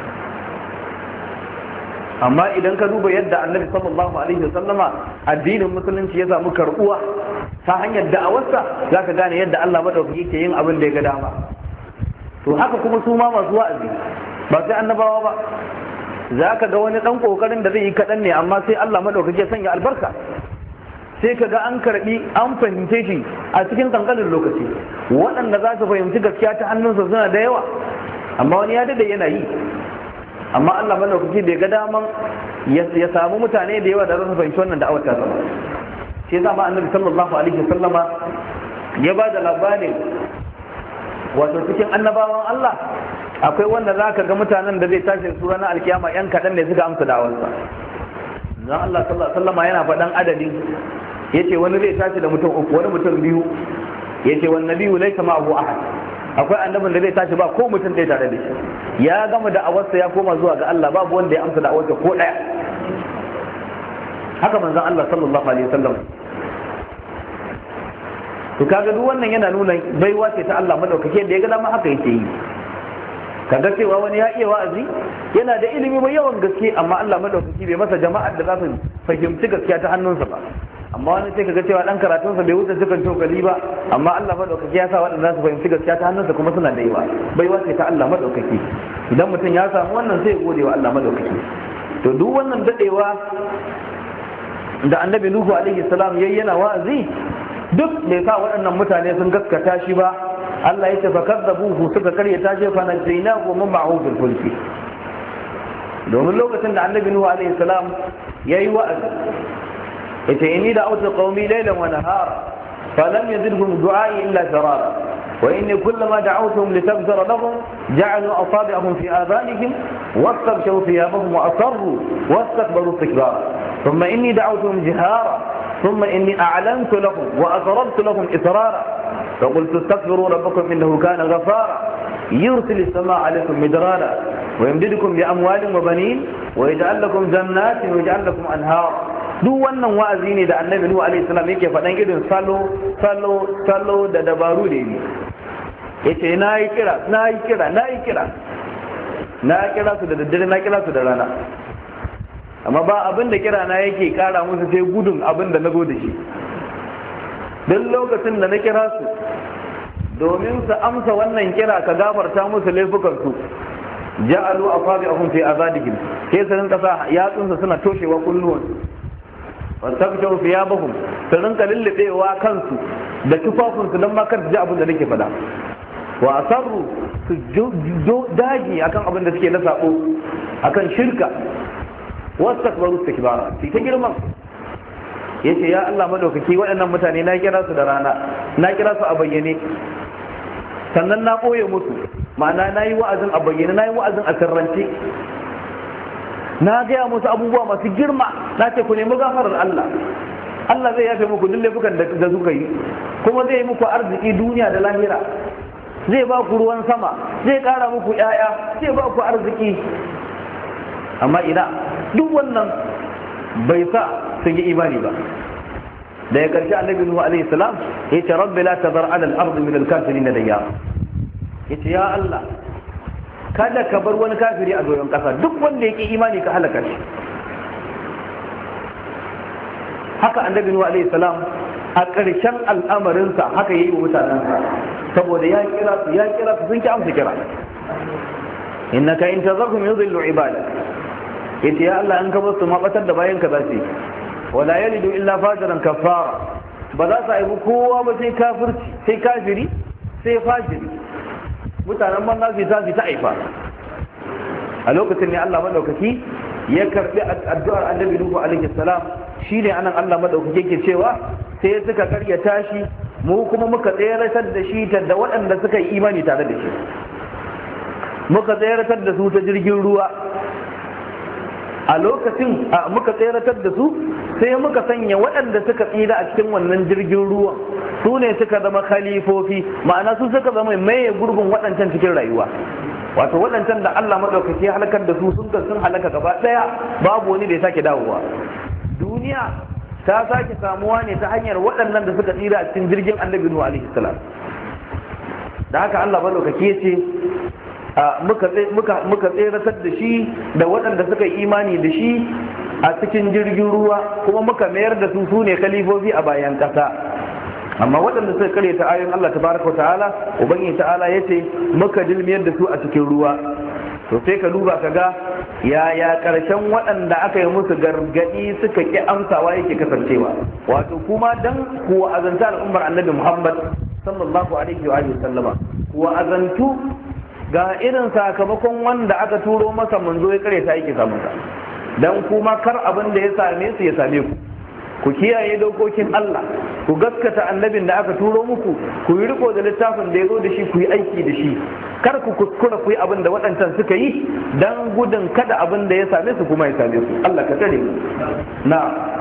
Amma idan ka duba yadda annabi sallallahu alaihi wasallama addinin musulunci ya samu karbuwa ta hanyar da'awarsa, za ka gane yadda Allah madaukaki ke yin abin da ya ga dama. To haka kuma su ma masu wa'azi ba sai annabawa ba, za ka ga wani ɗan ƙoƙarin da zai yi kaɗan ne, amma sai Allah madaukaki ya sanya albarka, sai ka ga an karɓi an fahimce shi a cikin ƙanƙanin lokaci. Waɗanda za su fahimci gaskiya ta hannunsa suna da yawa, amma wani ya daɗe yana yi. Amma Allah madaukaki bai ga daman ya samu mutane da yawa da za su fahimci wannan da'awar ta sama. Shi yasa ma annabi sallallahu alaihi wasallama ya ba da labarin wato cikin annabawan Allah akwai wanda za ka ga mutanen da zai tashi su ranar alkiyama yan kaɗan ne suka amsa da'awarsa. Zan Allah sallallahu alaihi wasallama yana faɗan adadin, yace wani zai tashi da mutum uku, wani mutum biyu, yace wan nabiyyu laysa ma'ahu ahad. Akwai annabin da zai tashi ba ko mutum ɗaya tare da shi, ya gama da'awarsa ya koma zuwa ga Allah, babu wanda ya amsa da'awarsa ko ɗaya. Haka manzon Allah sallallahu alaihi wasallam. To kaga duk wannan yana nuna baiwa ce ta Allah madaukake da ya ga dama haka yake yi. kaga cewa wani ya iya wa'azi yana da ilimi mai yawan gaske amma Allah madaukaki bai masa jama'ar da za su fahimci gaskiya ta hannunsa ba. Amma wani sai kaga cewa dan karatunsa bai wuce cikin tokali ba amma Allah madaukaki ya sa waɗanda za su fahimci gaskiya ta hannunsa kuma suna da yawa. Baiwa ce ta Allah madaukaki. Idan mutum ya samu wannan sai ya gode wa Allah madaukaki. To duk wannan dadewa da annabi Nuhu alaihi salam yayi yana wa'azi duk bai sa waɗannan mutane sun gaskata shi ba. Allah ya ce fa kadzabuhu suka karyata shi fa najaynahu min ma'hu fil fulki. Domin lokacin da annabi Nuhu alaihi salam yayi wa'azi yace inni da'awtu qaumi laylan wa nahara falam yazidhum du'ai illa firara wa inni kullama da'awtuhum litaghfira lahum ja'alu asabi'ahum fi adhanihim واستغشوا ثيابهم وأصروا واستكبروا استكبارا ثم إني دعوتهم جهارا ثم إني أعلنت لهم وأسررت لهم إسرارا فقلت استغفروا ربكم إنه كان غفارا يرسل السماء عليكم مدرارا ويمددكم بأموال وبنين ويجعل لكم جنات ويجعل لكم أنهارا duk wannan wa'azi ne da annabi Nuhu alaihi salam yake faɗan irin salo salo salo da dabaru da yi yace na yi kira na yi kira na yi kira na kira su da daddare na kira su da rana amma ba abin da kira na yake kara musu sai gudun abin da na zo da shi duk lokacin da na kira su domin su amsa wannan kira ka gafarta musu laifukan su ja'alu asabi'ahum fi azadihim sai su rinka sa yatsunsa suna toshewa kulluwan wastabshaw thiyabahum su rinka lullubewa kansu da tufafinsu don ma kar su ji abin da nake faɗa wa asarru su daji akan abin da suke na sako akan shirka wastakbaru istikbara sai ta girman yace ya Allah madaukaki waɗannan mutane na kira su da rana na kira su a bayyane sannan na koye musu ma'ana na yi wa'azin a bayyane na yi wa'azin a sirrance na gaya musu abubuwa masu girma na ce ku nemi gafarar Allah Allah zai yafe muku duk laifukan da suka yi kuma zai yi muku arziki duniya da lahira zai ba ku ruwan sama zai kara muku ƴaƴa zai ba ku arziki amma ina duk wannan bai sa sun yi imani ba da ya karshe annabi Nuhu alaihi salam yace rabbi la tadhar ala al-ardi min al-kafirin dayya yace ya Allah kada ka bar wani kafiri a doyon kasa duk wanda yake imani ka halaka shi haka annabi Nuhu alaihi salam a ƙarshen al'amarinsa haka yayi wa mutanensa saboda ya kira su ya kira su sun ki amsa kira innaka in tazarhum yudillu ibadak yace ya Allah an ka bar su ma batar da bayan ka zasu wala yalidu illa fajiran kafara ba za su haifi kowa ba sai kafirci sai kafiri sai fajiri mutanen man nasu ta ta aifa a lokacin ne Allah madaukaki ya karbi addu'ar annabi Nuhu alaihi salam shine anan Allah madaukaki yake cewa sai suka karya tashi mu kuma muka tsayaratar da shi da waɗanda suka yi imani tare da shi muka tsayaratar da su ta jirgin ruwa a lokacin muka tsayaratar da su sai muka sanya waɗanda suka tsira a cikin wannan jirgin ruwan su ne suka zama khalifofi ma'ana su suka zama maye gurbin waɗancan cikin rayuwa wato waɗancan da Allah maɗaukaki halakar da su sun sun halaka gaba ɗaya babu wani da ya sake dawowa duniya ta sake samuwa ne ta hanyar waɗannan da suka tsira a cikin jirgin annabi Nuhu alaihi salam da haka Allah maɗaukaki ya ce muka tseratar da shi da waɗanda suka yi imani da shi a cikin jirgin ruwa kuma muka mayar da su su ne khalifofi a bayan ƙasa amma waɗanda suka kare ta ayoyin Allah tabaraka wa ta'ala ubangiji ta'ala yace muka dilmiyar da su a cikin ruwa to sai ka duba ka ga yaya karshen waɗanda aka yi musu gargadi suka ki amsawa yake kasancewa wato kuma dan kuwa azanta al'ummar annabi Muhammad sallallahu alaihi wa sallama kuwa azantu ga irin sakamakon wanda aka turo masa manzo ya kare ta yake samun sa dan kuma kar abin da ya same su ya same ku ku kiyaye dokokin Allah ku gaskata annabin da aka turo muku ku yi riko da littafin da ya zo da shi ku yi aiki da shi kar ku kuskura ku yi abin da waɗancan suka yi dan gudun kada abin da ya same su kuma ya same su Allah ka tare mu na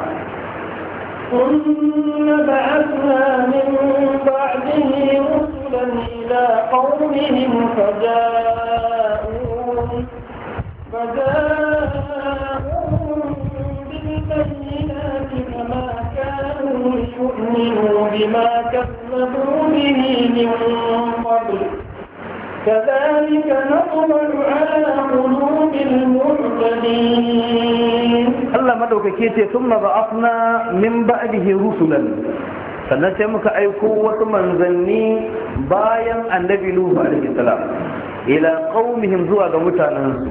ثم بعثنا من بعده رسلا إلى قومهم فجاءوهم فجاءوهم بالبينات فما كانوا ليؤمنوا بما كذبوا به من قبل كذلك نطبع على قلوب المعتدين. Allah madaukake ce thumma ba'athna min ba'dihi rusulan, sannan sai muka aiko wasu manzanni bayan annabi Nuhu alaihi salam ila qaumihim zuwa ga mutanensu,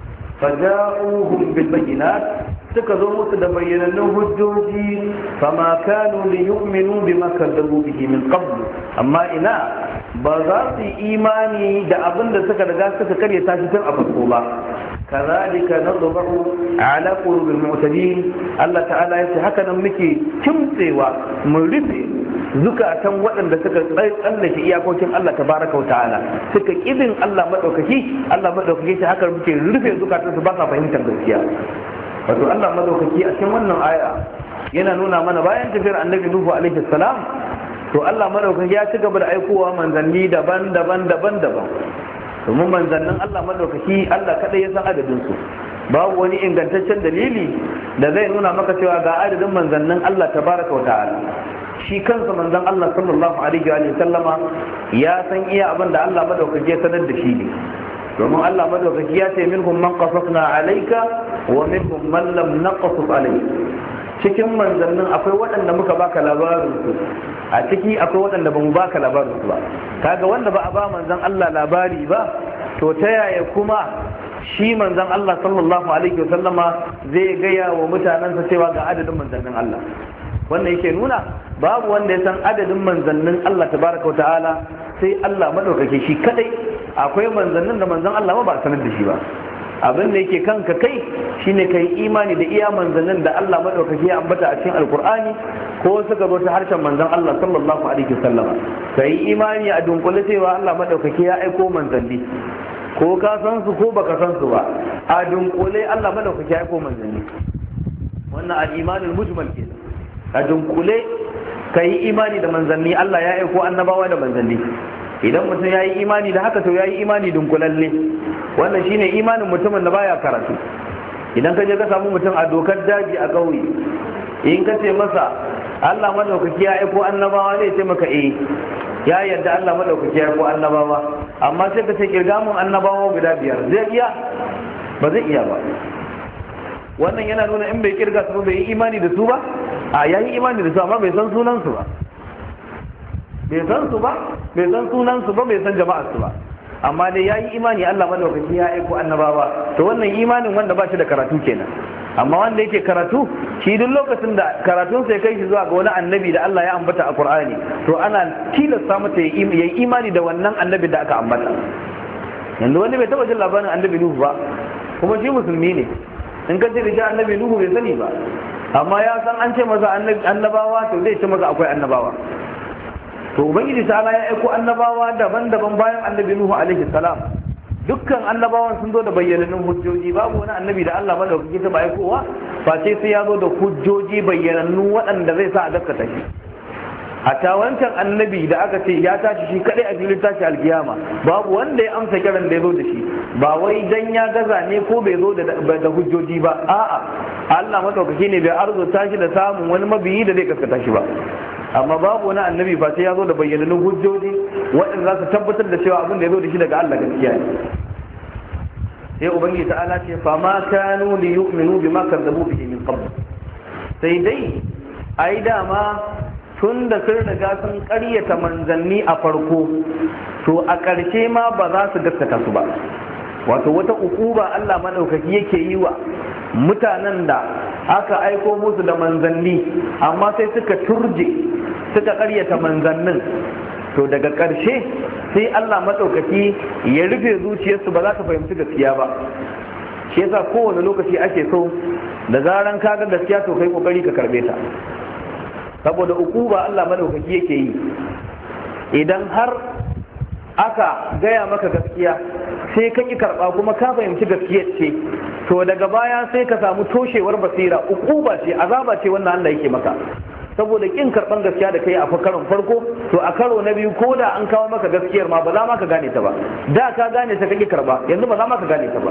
faja'uhum bil bayyinat, suka zo musu da bayyanannun hujjoji, fama kanu li yu'minu bima kadzabu bihi min qabl, amma ina ba za su yi imani da abin da suka riga suka karyata shi tun a farko ba. kazalika nadbahu ala qulubil mu'tadin, Allah ta'ala yace haka nan muke kimtsewa mu rufe zukatan waɗanda suka tsallake iyakokin Allah tabaraka wa ta'ala, suka kidin Allah madaukaki. Allah madaukaki ce haka muke rufe zukatan su ba sa fahimtar gaskiya. Wato Allah madaukaki a cikin wannan aya yana nuna mana bayan tafiyar annabi Nuhu alaihi salam, to Allah madaukaki ya ci gaba da aikowa manzanni daban-daban daban-daban. Domin manzannin Allah madaukaki Allah kadai ya san adadin su, babu wani ingantaccen dalili da zai nuna maka cewa ga adadin manzannin Allah tabaraka wa ta'ala. Shi kansa manzon Allah sallallahu alaihi wa sallama ya san iya abin da Allah madaukaki ya sanar da shi ne. domin Allah madaukaki ya ce minhum man qasasna alayka wa minhum man lam naqsus alayka. Cikin manzannin akwai waɗanda muka baka labarin su, a ciki akwai waɗanda ba mu baka labarin su ba. Kaga wanda ba a ba manzan Allah labari ba, to ta yaya kuma shi manzan Allah sallallahu alaihi wa sallama zai gaya wa mutanensa cewa ga adadin manzannin Allah? Wannan yake nuna babu wanda ya san adadin manzannin Allah tabaraka wa ta'ala sai Allah madaukake shi kadai. Akwai manzannin da manzan Allah ba ba sanar da shi ba. Abin da yake kanka kai shine kai imani da iya manzannin da Allah madaukake ya ambata a cikin alkur'ani ko suka zo ta harshen manzan Allah sallallahu alaihi wasallam. Kai imani a dunkule cewa Allah madaukake ya aiko manzanni, ko ka san su ko baka san su ba, a dunkule Allah madaukake ya aiko manzanni. Wannan al-imanul mujmal kenan. A dunkule kai imani da manzanni, Allah ya aiko annabawa da manzanni. Idan mutum ya yi imani da haka to ya yi imani dunkulalle. Wannan shine imanin mutumin da baya karatu. Idan ka je ka samu mutum a dokar daji a ƙauye, in ka ce masa Allah madaukaki ya aiko annabawa, zai ce maka eh ya yarda Allah madaukaki ya aiko annabawa, amma sai ka ce kirga mun annabawa guda biyar, zai iya? Ba zai iya ba. Wannan yana nuna in bai kirga su ba bai yi imani da su ba? A yayi imani da su amma bai san sunan su ba. bai san su ba bai san sunan su ba bai san jama'ar su ba, amma dai yayi imani Allah madaukaki ya aiko annabawa. To wannan imanin wanda ba shi da karatu kenan. Amma wanda yake karatu, shi duk lokacin da karatun sai kai shi zuwa ga wani annabi da Allah ya ambata a Qur'ani, to ana tilasta mata yayi imani da wannan annabi da aka ambata. Yanzu wani bai taba jin labarin annabi Nuhu ba, kuma shi musulmi ne. In ka ce da shi annabi Nuhu bai sani ba, amma ya san an ce masa annabawa, to zai ce masa akwai annabawa. To ubangiji ta'ala ya aiko annabawa daban-daban bayan annabi Nuhu alaihi salam. Dukkan annabawan sun zo da bayyanannun hujjoji, babu wani annabi da Allah madaukaki ta aikowa face sai ya zo da hujjoji bayyanannu waɗanda zai sa a gaskata shi. Hatta wancan annabi da aka ce ya tashi shi kadai a filin tashi alkiyama, babu wanda ya amsa kiran da ya zo da shi, ba wai dan ya gaza ne ko bai zo da hujjoji ba, a'a Allah madaukaki ne bai arzuta shi da samun wani mabiyi da zai gaskata shi ba. Amma babu wani annabi ba sai ya zo da bayyanannun hujjoji waɗanda za su tabbatar da cewa abin da ya zo da shi daga Allah gaskiya ne. Sai ubangiji ta'ala ce fa ma kanu li yu'minu bima kadzabu bihi min qabl. Sai dai ai dama tun da sun riga sun ƙaryata manzanni a farko, to a ƙarshe ma ba za su gaskata su ba. Wato wata ukuba Allah madaukaki yake yi wa mutanen da aka aiko musu da manzanni amma sai suka turje suka karyata manzannin, to daga ƙarshe sai Allah maɗaukaki ya rufe zuciyarsu ba za ta fahimci gaskiya ba. Shi yasa kowane lokaci ake so da zaran ka ga gaskiya to kai kokari ka karbe ta, saboda ukuba Allah maɗaukaki yake yi. Idan har aka gaya maka gaskiya sai ka ki karba kuma ka fahimci gaskiyar ce, to daga baya sai ka samu toshewar basira. Ukuba ce, azaba ce wannan Allah yake maka, saboda kin karban gaskiya da kai a karon farko, to a karo na biyu ko da an kawo maka gaskiyar ma ba za ma ka gane ta ba. Da ka gane ta kake karba, yanzu ba za ma ka gane ta ba.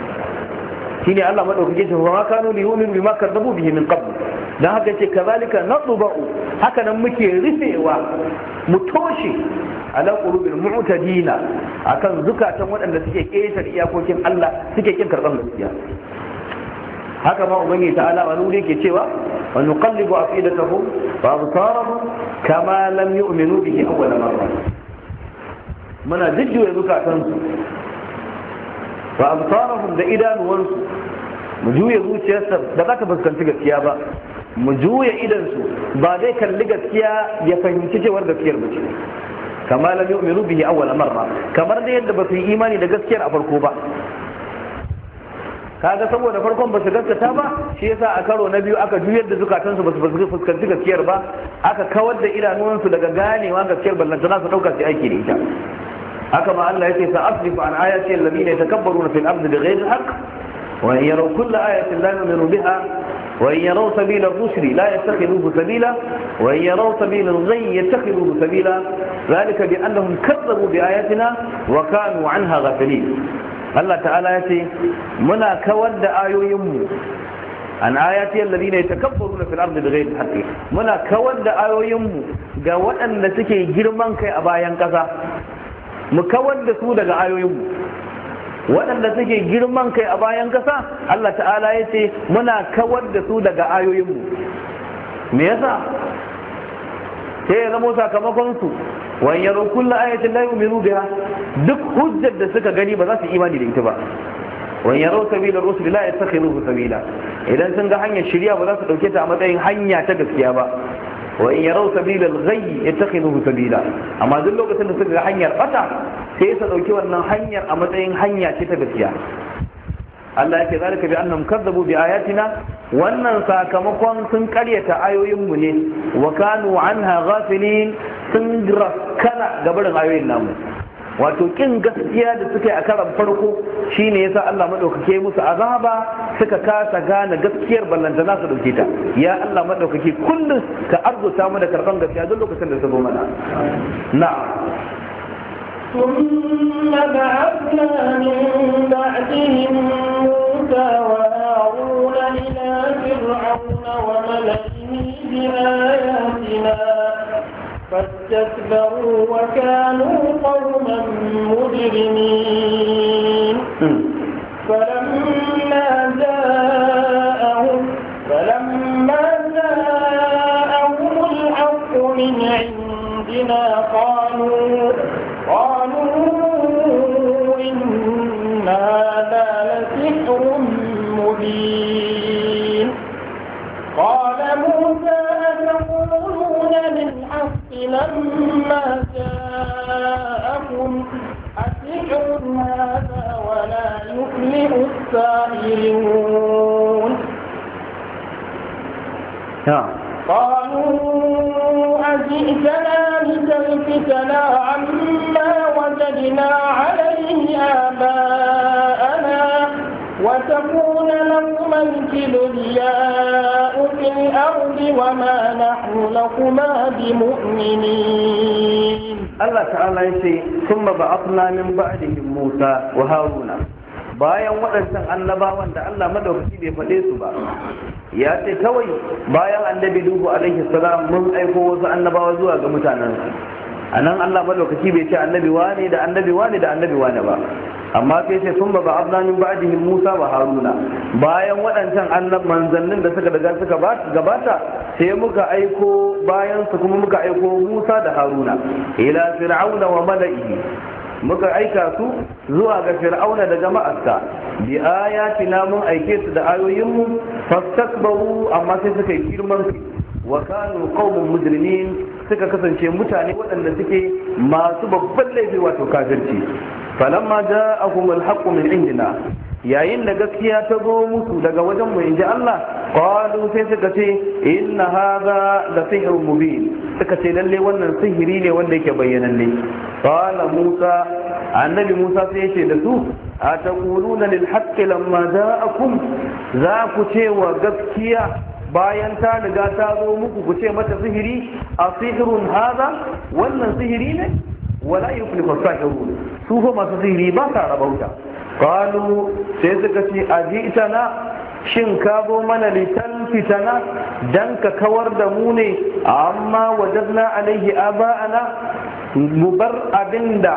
Shine Allah madaukake shi wa kanu li yu'minu bima kadzabu bihi min qabl. Dan haka ce kazalika nadba'u, haka nan muke rufewa mu toshe ala qulubil mu'tadina akan zukatan waɗanda suke ƙetar iyakokin Allah suke kin karɓar gaskiya. haka ma ubangiji ta'ala wani wuri ke cewa wa nuqallibu afidatahum wa absarahum kama lam yu'minu bihi awwal marra. muna jujjuya zukatansu wa absarahum da idanuwansu mu juya zuciyarsa da ba ta fuskanci gaskiya ba, mu juya idansu ba zai kalli gaskiya ya fahimci cewar gaskiyar ba ce, kama lam yu'minu bihi awwal marra, kamar da yadda ba su yi imani da gaskiyar a farko ba. kaga saboda farkon ba su gaskata ba, shi yasa a karo na biyu aka juyar da zukatansu ba su fuskanci gaskiyar ba, aka kawar da idanuwansu daga ganewa gaskiyar ballantana su dauka su aiki da ita. haka ma Allah yake sa asrifu an ayati alladhina yatakabbaruna fil ardi bighayri alhaq wa in yaraw kulla ayatin la yu'minu biha wa in yaraw sabila ar-rushd la yattakhidhuhu sabila wa in yaraw sabila al-ghayy yattakhidhuhu sabila dhalika bi annahum kazzabu bi ayatina wa kanu anha ghafilin. Allah ta'ala ya ce muna kawar da ayoyinmu an ayati alladhina yatakabbaruna fil ardi bighayri alhaq, muna kawar da ayoyinmu ga waɗanda suke girman kai a bayan ƙasa, mu kawar da su daga ayoyinmu. waɗanda suke girman kai a bayan ƙasa Allah ta'ala ya ce muna kawar da su daga ayoyinmu. me yasa? sai ya zama sakamakon su wa yaro kullu ayatin la yu'minu biha, duk hujjar da suka gani ba za su imani da ita ba. wa yaro sabila rusul la yattakhiruhu sabila, idan sun ga hanyar shari'a ba za su dauke ta a matsayin hanya ta gaskiya ba. wa yaro sabila al-ghayy yattakhiruhu sabila, amma duk lokacin da suka ga hanyar bata sai su dauki wannan hanyar a matsayin hanya ce ta gaskiya. Allah yake zalika bi annahum kazzabu bi ayatina, wannan sakamakon sun karyata ayoyinmu ne, wa kanu anha ghafilin, sun rakkana gabarin ayoyin namu. wato kin gaskiya da suka yi a karan farko shine yasa Allah madaukake musu azaba, suka kasa gane gaskiyar ballantana su dauke ta. ya Allah madaukake kullum ka arzuta mu da karban gaskiya duk lokacin da su zo mana. na'am ثم بعثنا من بعدهم موسى وهارون إلى فرعون وملئه بآياتنا فاستكبروا وكانوا قوما مجرمين. فلما جاءهم فلما جاءهم الحق من عندنا قالوا قالوا إن هذا لسحر مبين. قال موسى أتقولون للحق لما جاءكم أسحر هذا ولا يفلح الساحرون. قالوا أجئتنا لتلفتنا عما وجدنا عليه آباءنا وتكون لكما الكبرياء في الأرض وما نحن لكما بمؤمنين. الله تعالى يقول ثم بعثنا من بعدهم موسى وهارون. bayan waɗancan annabawan da Allah madaukaki bai faɗe su ba, ya ce kawai bayan annabi Nuhu alaihi salam mun aiko wasu annabawa zuwa ga mutanen su. anan Allah madaukaki bai ce annabi wane da annabi wane da annabi wane ba, amma sai ce sun ba ba'adna min ba'dihim Musa wa Haruna. bayan waɗancan annab manzannin da suka daga suka gabata sai muka aiko bayan su kuma muka aiko Musa da Haruna ila fir'auna wa mala'ihi, muka aika su zuwa ga fir'auna da jama'arsa bi ayatina, mun aike su da ayoyinmu, fastakbaru amma sai suka yi girman su, wa kanu qaumun mujrimin, suka kasance mutane waɗanda suke masu babban laifi wato kafirci. falamma ja'ahum al-haqqu min indina, yayin da gaskiya ta zo musu daga wajen mu inji Allah, qalu sai suka ce inna hadha la sihrun mubin, suka ce lalle wannan sihiri ne wanda yake bayyananne. qala Musa, annabi Musa sai yace da su ataquluna lil haqqi lamma ja'akum, za ku ce wa gaskiya bayan ta riga ta zo muku ku ce mata sihiri? a sihirun hadha, wannan sihiri ne? wala yuflihu as-sahirun, su fa masu sihiri ba sa rabauta. qalu sai suka ce ajitana, shin ka zo mana litalfitana dan ka kawar da mu ne amma wajadna alaihi aba'ana, mu bar abinda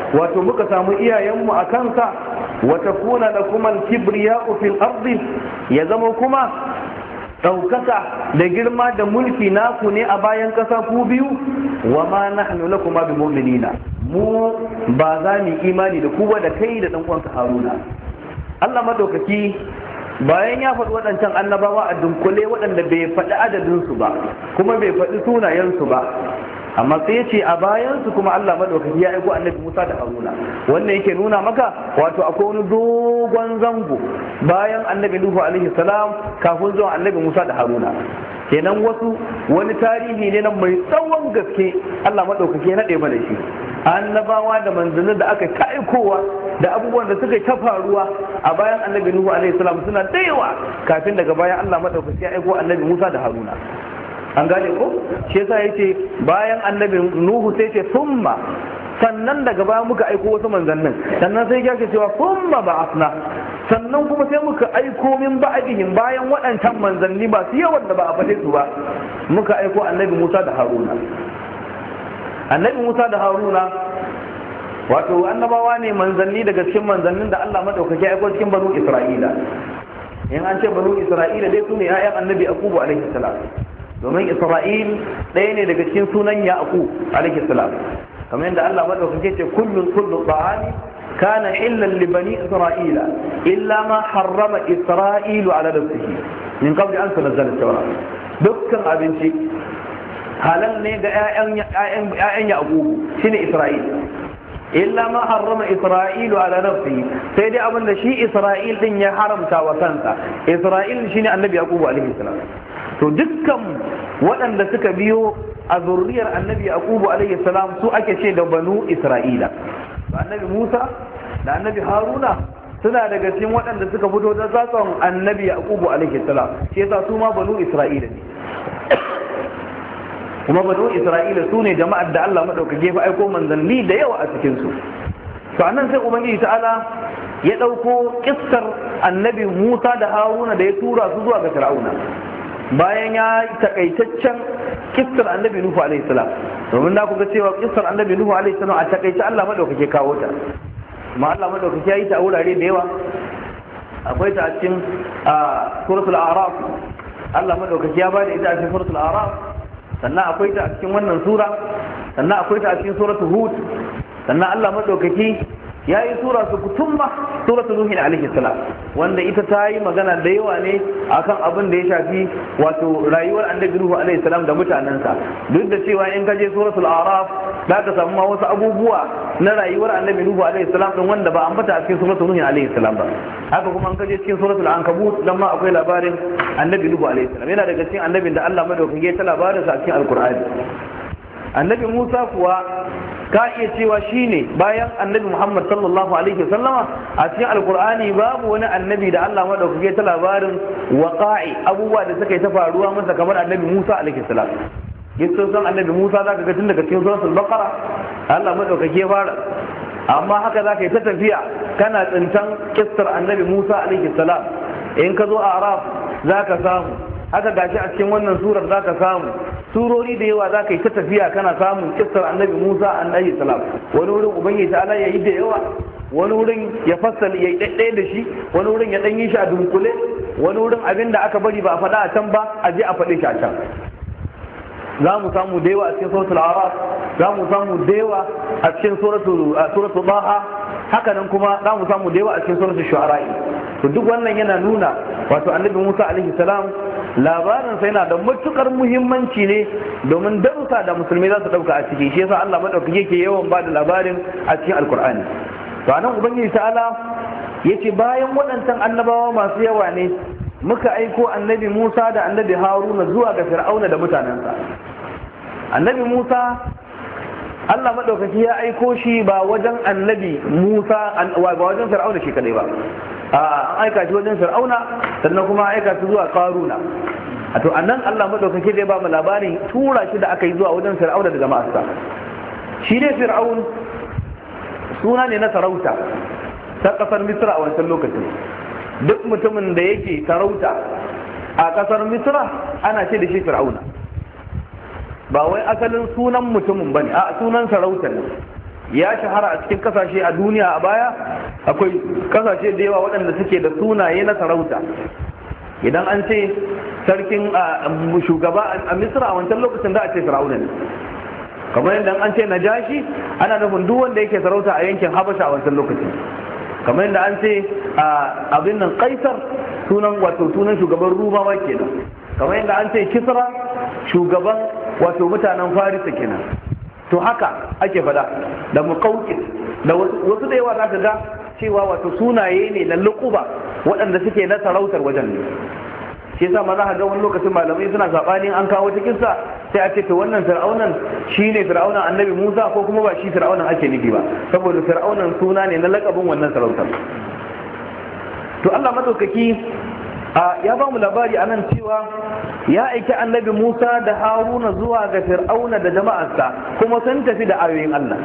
wato muka samu iyayenmu a kansa wa takuna lakum al-kibriya'u fil ardi, ya zama kuma ɗaukaka da girma da mulki naku ne a bayan ƙasa ku biyu, wa ma nahnu lakum bi mu'minina, mu ba za mu imani da ku ba da kai da dan uwanka Haruna. Allah madaukaki bayan ya faɗi waɗancan annabawa a dunkule waɗanda bai faɗi adadinsu ba kuma bai faɗi sunayensu ba, amma sai ce a bayansu kuma Allah madaukaki ya aiko annabi Musa da Haruna. wannan yake nuna maka wato akwai wani dogon zango bayan annabi Nuhu alaihi salam kafin zuwa annabi Musa da Haruna. kenan wasu wani tarihi ne na mai tsawon gaske Allah madaukaki ya nade mana shi. annabawa da manzannin da aka ta aikowa da abubuwan da suka ta faruwa a bayan annabi Nuhu alaihi salam suna da yawa kafin daga bayan Allah madaukaki ya aiko annabi Musa da Haruna. an gane ko shi yasa yace bayan annabi Nuhu sai ce summa, sannan daga baya muka aiko wasu manzannin, sannan sai ya ce cewa summa ba'athna, sannan kuma sai muka aiko min ba'dihim bayan waɗancan manzanni ba su yawan da ba a faɗe su ba, muka aiko annabi Musa da Haruna. annabi Musa da Haruna wato annabawa ne manzanni daga cikin manzannin da Allah madaukake ya aiko cikin banu Isra'ila. in an ce banu Isra'ila dai su ne ƴaƴan annabi Yaqubu alaihi salam, domin Isra'il ɗaya ne daga cikin sunan Yaqub alaihi salam, kamar yadda Allah madaukake ce kullun kullu ta'ani kana hillan li bani Isra'ila illa ma harrama Isra'ilu ala nafsihi min qabli an tunzala at-taura. dukkan abinci halal ne ga ƴaƴan Yaqubu shine Isra'il, illa ma harrama Isra'ilu ala nafsihi, sai dai abin da shi Isra'il din ya haramta wa kansa. Isra'il shine annabi Yaqubu alaihi salam. to dukkan waɗanda suka biyo a zurriyar annabi Yaqubu alaihi salam su ake ce da banu Isra'ila. annabi Musa da annabi Haruna suna daga cikin waɗanda suka fito da tsatson annabi Yaqubu alaihi salam, shi yasa su ma banu Isra'ila ne. kuma banu Isra'ila su ne jama'ar da Allah madaukake fa aiko manzanni da yawa a cikin su. to anan sai ubangiji ta'ala ya dauko kissar annabi Musa da Haruna da ya tura su zuwa ga Fir'auna, bayan ya takaitaccen kissar annabi Nuhu alaihi salam. domin na kuga cewa kissar annabi Nuhu alaihi salam a takaice Allah madaukake kawo ta, kuma Allah madaukake ya yi ta a wurare da yawa. akwai ta a cikin suratul a'raf, Allah madaukake ya bada ita a cikin suratul a'raf, sannan akwai ta a cikin wannan sura, sannan akwai ta a cikin suratul hud, sannan Allah madaukaki ya yi sura su kutumma suratul nuh alaihi salam, wanda ita ta yi magana da yawa ne akan abin da ya shafi wato rayuwar annabi Nuhu alaihi salam da mutanensa. duk da cewa in ka je suratul araf za ka samu wasu abubuwa na rayuwar annabi Nuhu alaihi salam din wanda ba ambata a cikin suratul nuh alaihi salam ba. haka kuma in ka je cikin suratul ankabut dan ma akwai labarin annabi Nuhu alaihi salam, yana daga cikin annabin da Allah madaukake ya ta labarin sa a cikin alqur'ani. annabi Musa kuwa ka iya cewa shine bayan annabi Muhammad sallallahu alaihi wasallama a cikin alkur'ani babu wani annabi da Allah madaukake ta labarin waqa'i abubuwa da suka yi ta faruwa masa kamar annabi Musa alaihi salam. yaso san annabi Musa zaka ga tun daga cikin suratul baqara Allah madaukake fara, amma haka zaka yi ta tafiya kana tsintan kissar annabi Musa alaihi salam. in ka zo a araf zaka samu haka gashi a cikin wannan surar zaka samu surori da yawa za ka yi ta tafiya kana samun kissar annabi Musa alaihi salam. wani wurin ubangiji ta Allah ya yi da yawa, wani wurin ya fassala ya yi ɗaiɗaya da shi, wani wurin ya ɗan yi shi a dunkule, wani wurin abin da aka bari ba a faɗa a can ba a je a faɗi shi a can. za mu samu da yawa a cikin suratul araf, za mu samu da yawa a cikin suratul baha, haka nan kuma za mu samu da yawa a cikin suratul shu'ara. to duk wannan yana nuna wato annabi Musa alaihi salam labarin sai yana da matukar muhimmanci ne domin darussa da musulmai za su dauka a ciki. shi yasa Allah madaukake yake yawan ba da labarin a cikin alkur'ani. to anan ubangiji ta'ala yace bayan waɗancan annabawa masu yawa ne muka aiko annabi Musa da annabi Haruna zuwa ga Fir'auna da mutanensa. annabi Musa Allah madaukaki ya aiko shi ba wajen annabi Musa ba wajen Fir'auna shi kadai ba, an aika shi wajen Fir'auna sannan kuma aika shi zuwa Qaruna. to anan Allah madaukaki zai ba mu labarin tura shi da aka yi zuwa wajen Fir'auna da jama'arsa. shi ne Fir'aun suna ne na sarauta ta kasar Misra a wancan lokacin. duk mutumin da yake sarauta a kasar Misra ana ce da shi Fir'auna, ba wai asalin sunan mutumin bane, a sunan sarautar ne. ya shahara a cikin kasashe a duniya a baya, akwai kasashe da yawa waɗanda suke da sunaye na sarauta. Idan an ce sarkin shugaba a Misra a wancan lokacin za a ce Fir'auna ne, kamar yadda an ce Najashi ana nufin duk wanda yake sarauta a yankin Habasha a wancan lokacin, kamar yadda an ce abin nan Kaisar sunan wato sunan shugaban Rumawa kenan, kamar yadda an ce Kisra shugaban wato mutanen Farisa kenan. To haka ake fada da Muqawqis da wasu da yawa za ka ga cewa wato sunaye ne na luquba waɗanda suke na sarautar wajen ne. Shi yasa ma za ka ga wani lokacin malamai suna saɓani an kawo ta kissa sai a ce to wannan fir'aunan shine fir'aunan annabi Musa ko kuma ba shi fir'aunan ake nufi ba, saboda fir'aunan suna ne na lakabin wannan sarautar. To Allah madaukaki ya ba mu labari anan cewa ya aiki annabi Musa da Haruna zuwa ga fir'auna da jama'arsa kuma sun tafi da ayoyin Allah.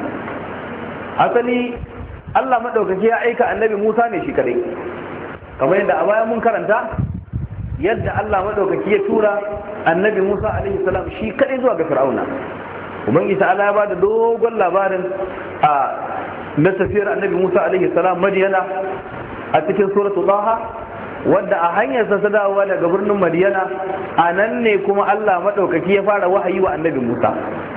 Asali Allah madaukaki ya aika annabi Musa ne shi kadai, kamar yadda a baya mun karanta yadda Allah madaukaki ya tura annabi Musa alaihi salam shi kadai zuwa ga fir'auna. Ubangiji ta'ala ya bada dogon labarin a na tafiyar annabi Musa alaihi salam Madiyana a cikin suratul Taha, wadda a hanyar sa dawowa daga birnin Madiyana a nan ne kuma Allah madaukaki ya fara wahayi wa annabi Musa.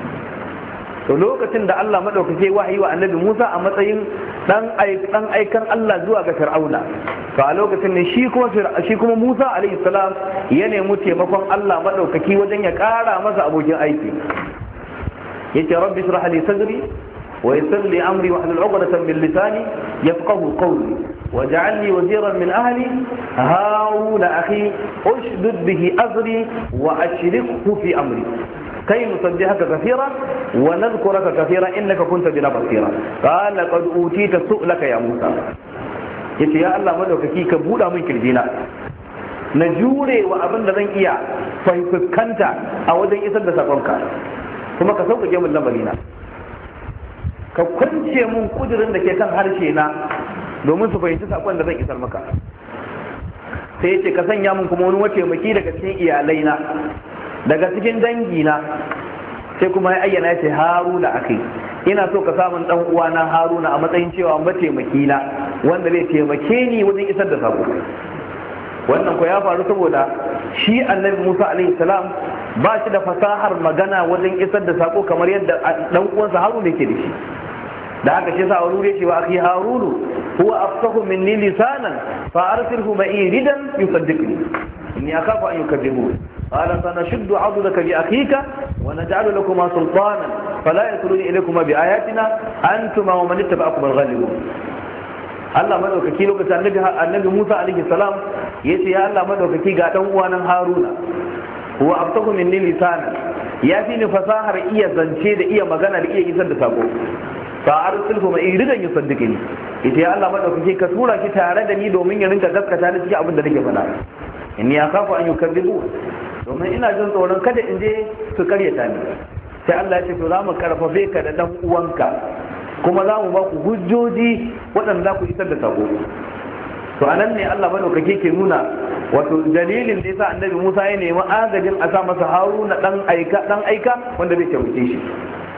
To lokacin da Allah madaukaki ya wahayi wa annabi Musa a matsayin dan dan aikan Allah zuwa ga Fir'auna, to a lokacin ne shi kuma shi kuma Musa alaihi salam ya nemi taimakon Allah madaukaki wajen ya kara masa abokin aiki. Yace rabbi shrah li sadri wa yassir li amri wa hlul 'uqdatan min lisani yafqahu qawli waj'al li waziran min ahli haruna akhi ushdud bihi azri wa ashrikhu fi amri كي نسبحك كثيرا ونذكرك كثيرا إنك كنت بنا بصيرا قال قد أوتيت سؤلك يا موسى. yace ya Allah madaukaki ka buɗa min kirjina na jure wa abin da zan iya fuskanta a wajen isar da sakonka, kuma ka sauƙaƙe min lamarina, ka kwance mun kudirin da ke kan harshe na domin su fahimci sakon da zan isar maka. Sai yace ka sanya mun kuma wani mataimaki daga cikin iyalaina daga cikin dangina, sai kuma ya ayyana ya ce Haruna akai, ina so ka samun dan uwana Haruna a matsayin cewa mataimaki na wanda zai taimake ni wajen isar da sako. Wannan ko ya faru saboda shi annabi Musa alaihi salam ba shi da fasahar magana wajen isar da sako kamar yadda dan uwansa Haruna yake da shi. Da haka shi sa wani yake wa akhi Harunu huwa afsahu minni lisanan fa arsilhu ma'i ridan yusaddiqni inni akhafu an yukadzibun. قال سنشد عضدك بأخيك ونجعل لكما سلطانا فلا يصلون إليكما بآياتنا أنتما ومن اتبعكم الغالبون. Allah madaukaki lokacin annabi annabi Musa alaihi salam yace ya Allah madaukaki ga dan uwanan Haruna huwa aftahu minni lisana, ya fi ni fasahar iya zance da iya magana da iya isar da sako. Fa arsilhu ma iridan yusaddiqini, yace ya Allah madaukaki ka tura ki tare da ni domin ya rinka gaskata ni cikin abin da nake faɗa. Inni akhafu an yukadzibu, domin ina jin tsoron kada in je su karyata ni. Sai Allah ya ce to za mu karfafe ka da dan uwanka kuma za mu ba ku hujjoji waɗanda za ku isar da sako. To anan ne Allah madaukake ke nuna wato dalilin da yasa annabi Musa ya nemi agajin a sa masa Haruna dan aika dan aika wanda zai taimake shi.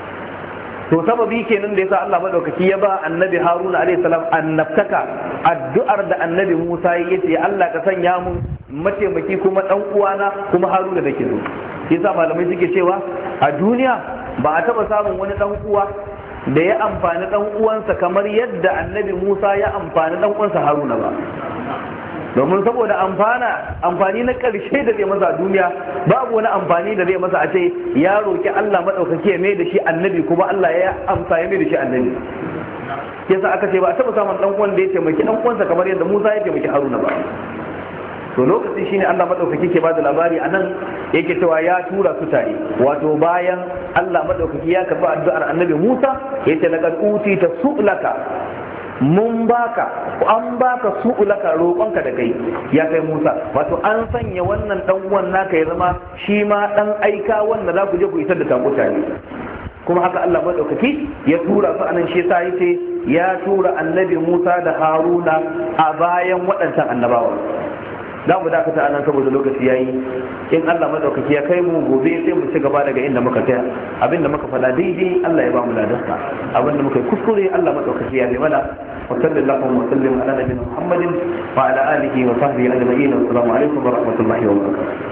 To sababi kenan da yasa Allah madaukaki ya ba annabi Haruna alaihi salam annabtaka, addu'ar da annabi Musa ya ce Allah ka sanya mun mataimaki kuma dan uwana kuma Haruna da ke zo. Yasa malamai suke cewa a duniya ba a taba samun wani dan uwa da ya amfani dan uwansa kamar yadda annabi Musa ya amfani dan uwansa Haruna ba. Domin saboda amfana amfani na ƙarshe da zai masa a duniya babu wani amfani da zai masa a ce ya roki Allah madaukake ya mai da shi annabi kuma Allah ya amsa ya mai da shi annabi. Yasa aka ce ba a taba samun dan uwan da ya taimaki dan uwansa kamar yadda Musa ya taimaki Haruna ba. To lokacin shine Allah madaukaki ke bada labari anan yake cewa ya tura su tare, wato bayan Allah madaukaki ya karba addu'ar annabi Musa yace laqad utita su'laka, mun baka an baka su'laka roƙonka da kai ya kai Musa, wato an sanya wannan dan uwan naka ya zama shi ma dan aika wanda za ku je ku isar da sako tare. Kuma haka Allah madaukaki ya tura su anan, shi yasa yace ya tura annabi Musa da Haruna a bayan waɗancan annabawa. za mu dakata anan saboda lokaci yayi. In Allah madaukaki ya kai mu gobe sai mu ci gaba daga inda muka tsaya. Abinda muka faɗa daidai Allah ya ba mu ladarsa, abinda muka kuskure Allah madaukaki ya bi mana. Wa sallallahu wa sallim ala nabiyina Muhammadin wa ala alihi wa sahbihi ajma'in. Assalamu alaikum wa rahmatullahi wa barakatuh.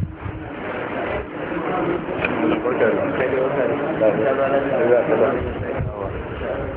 Gracias.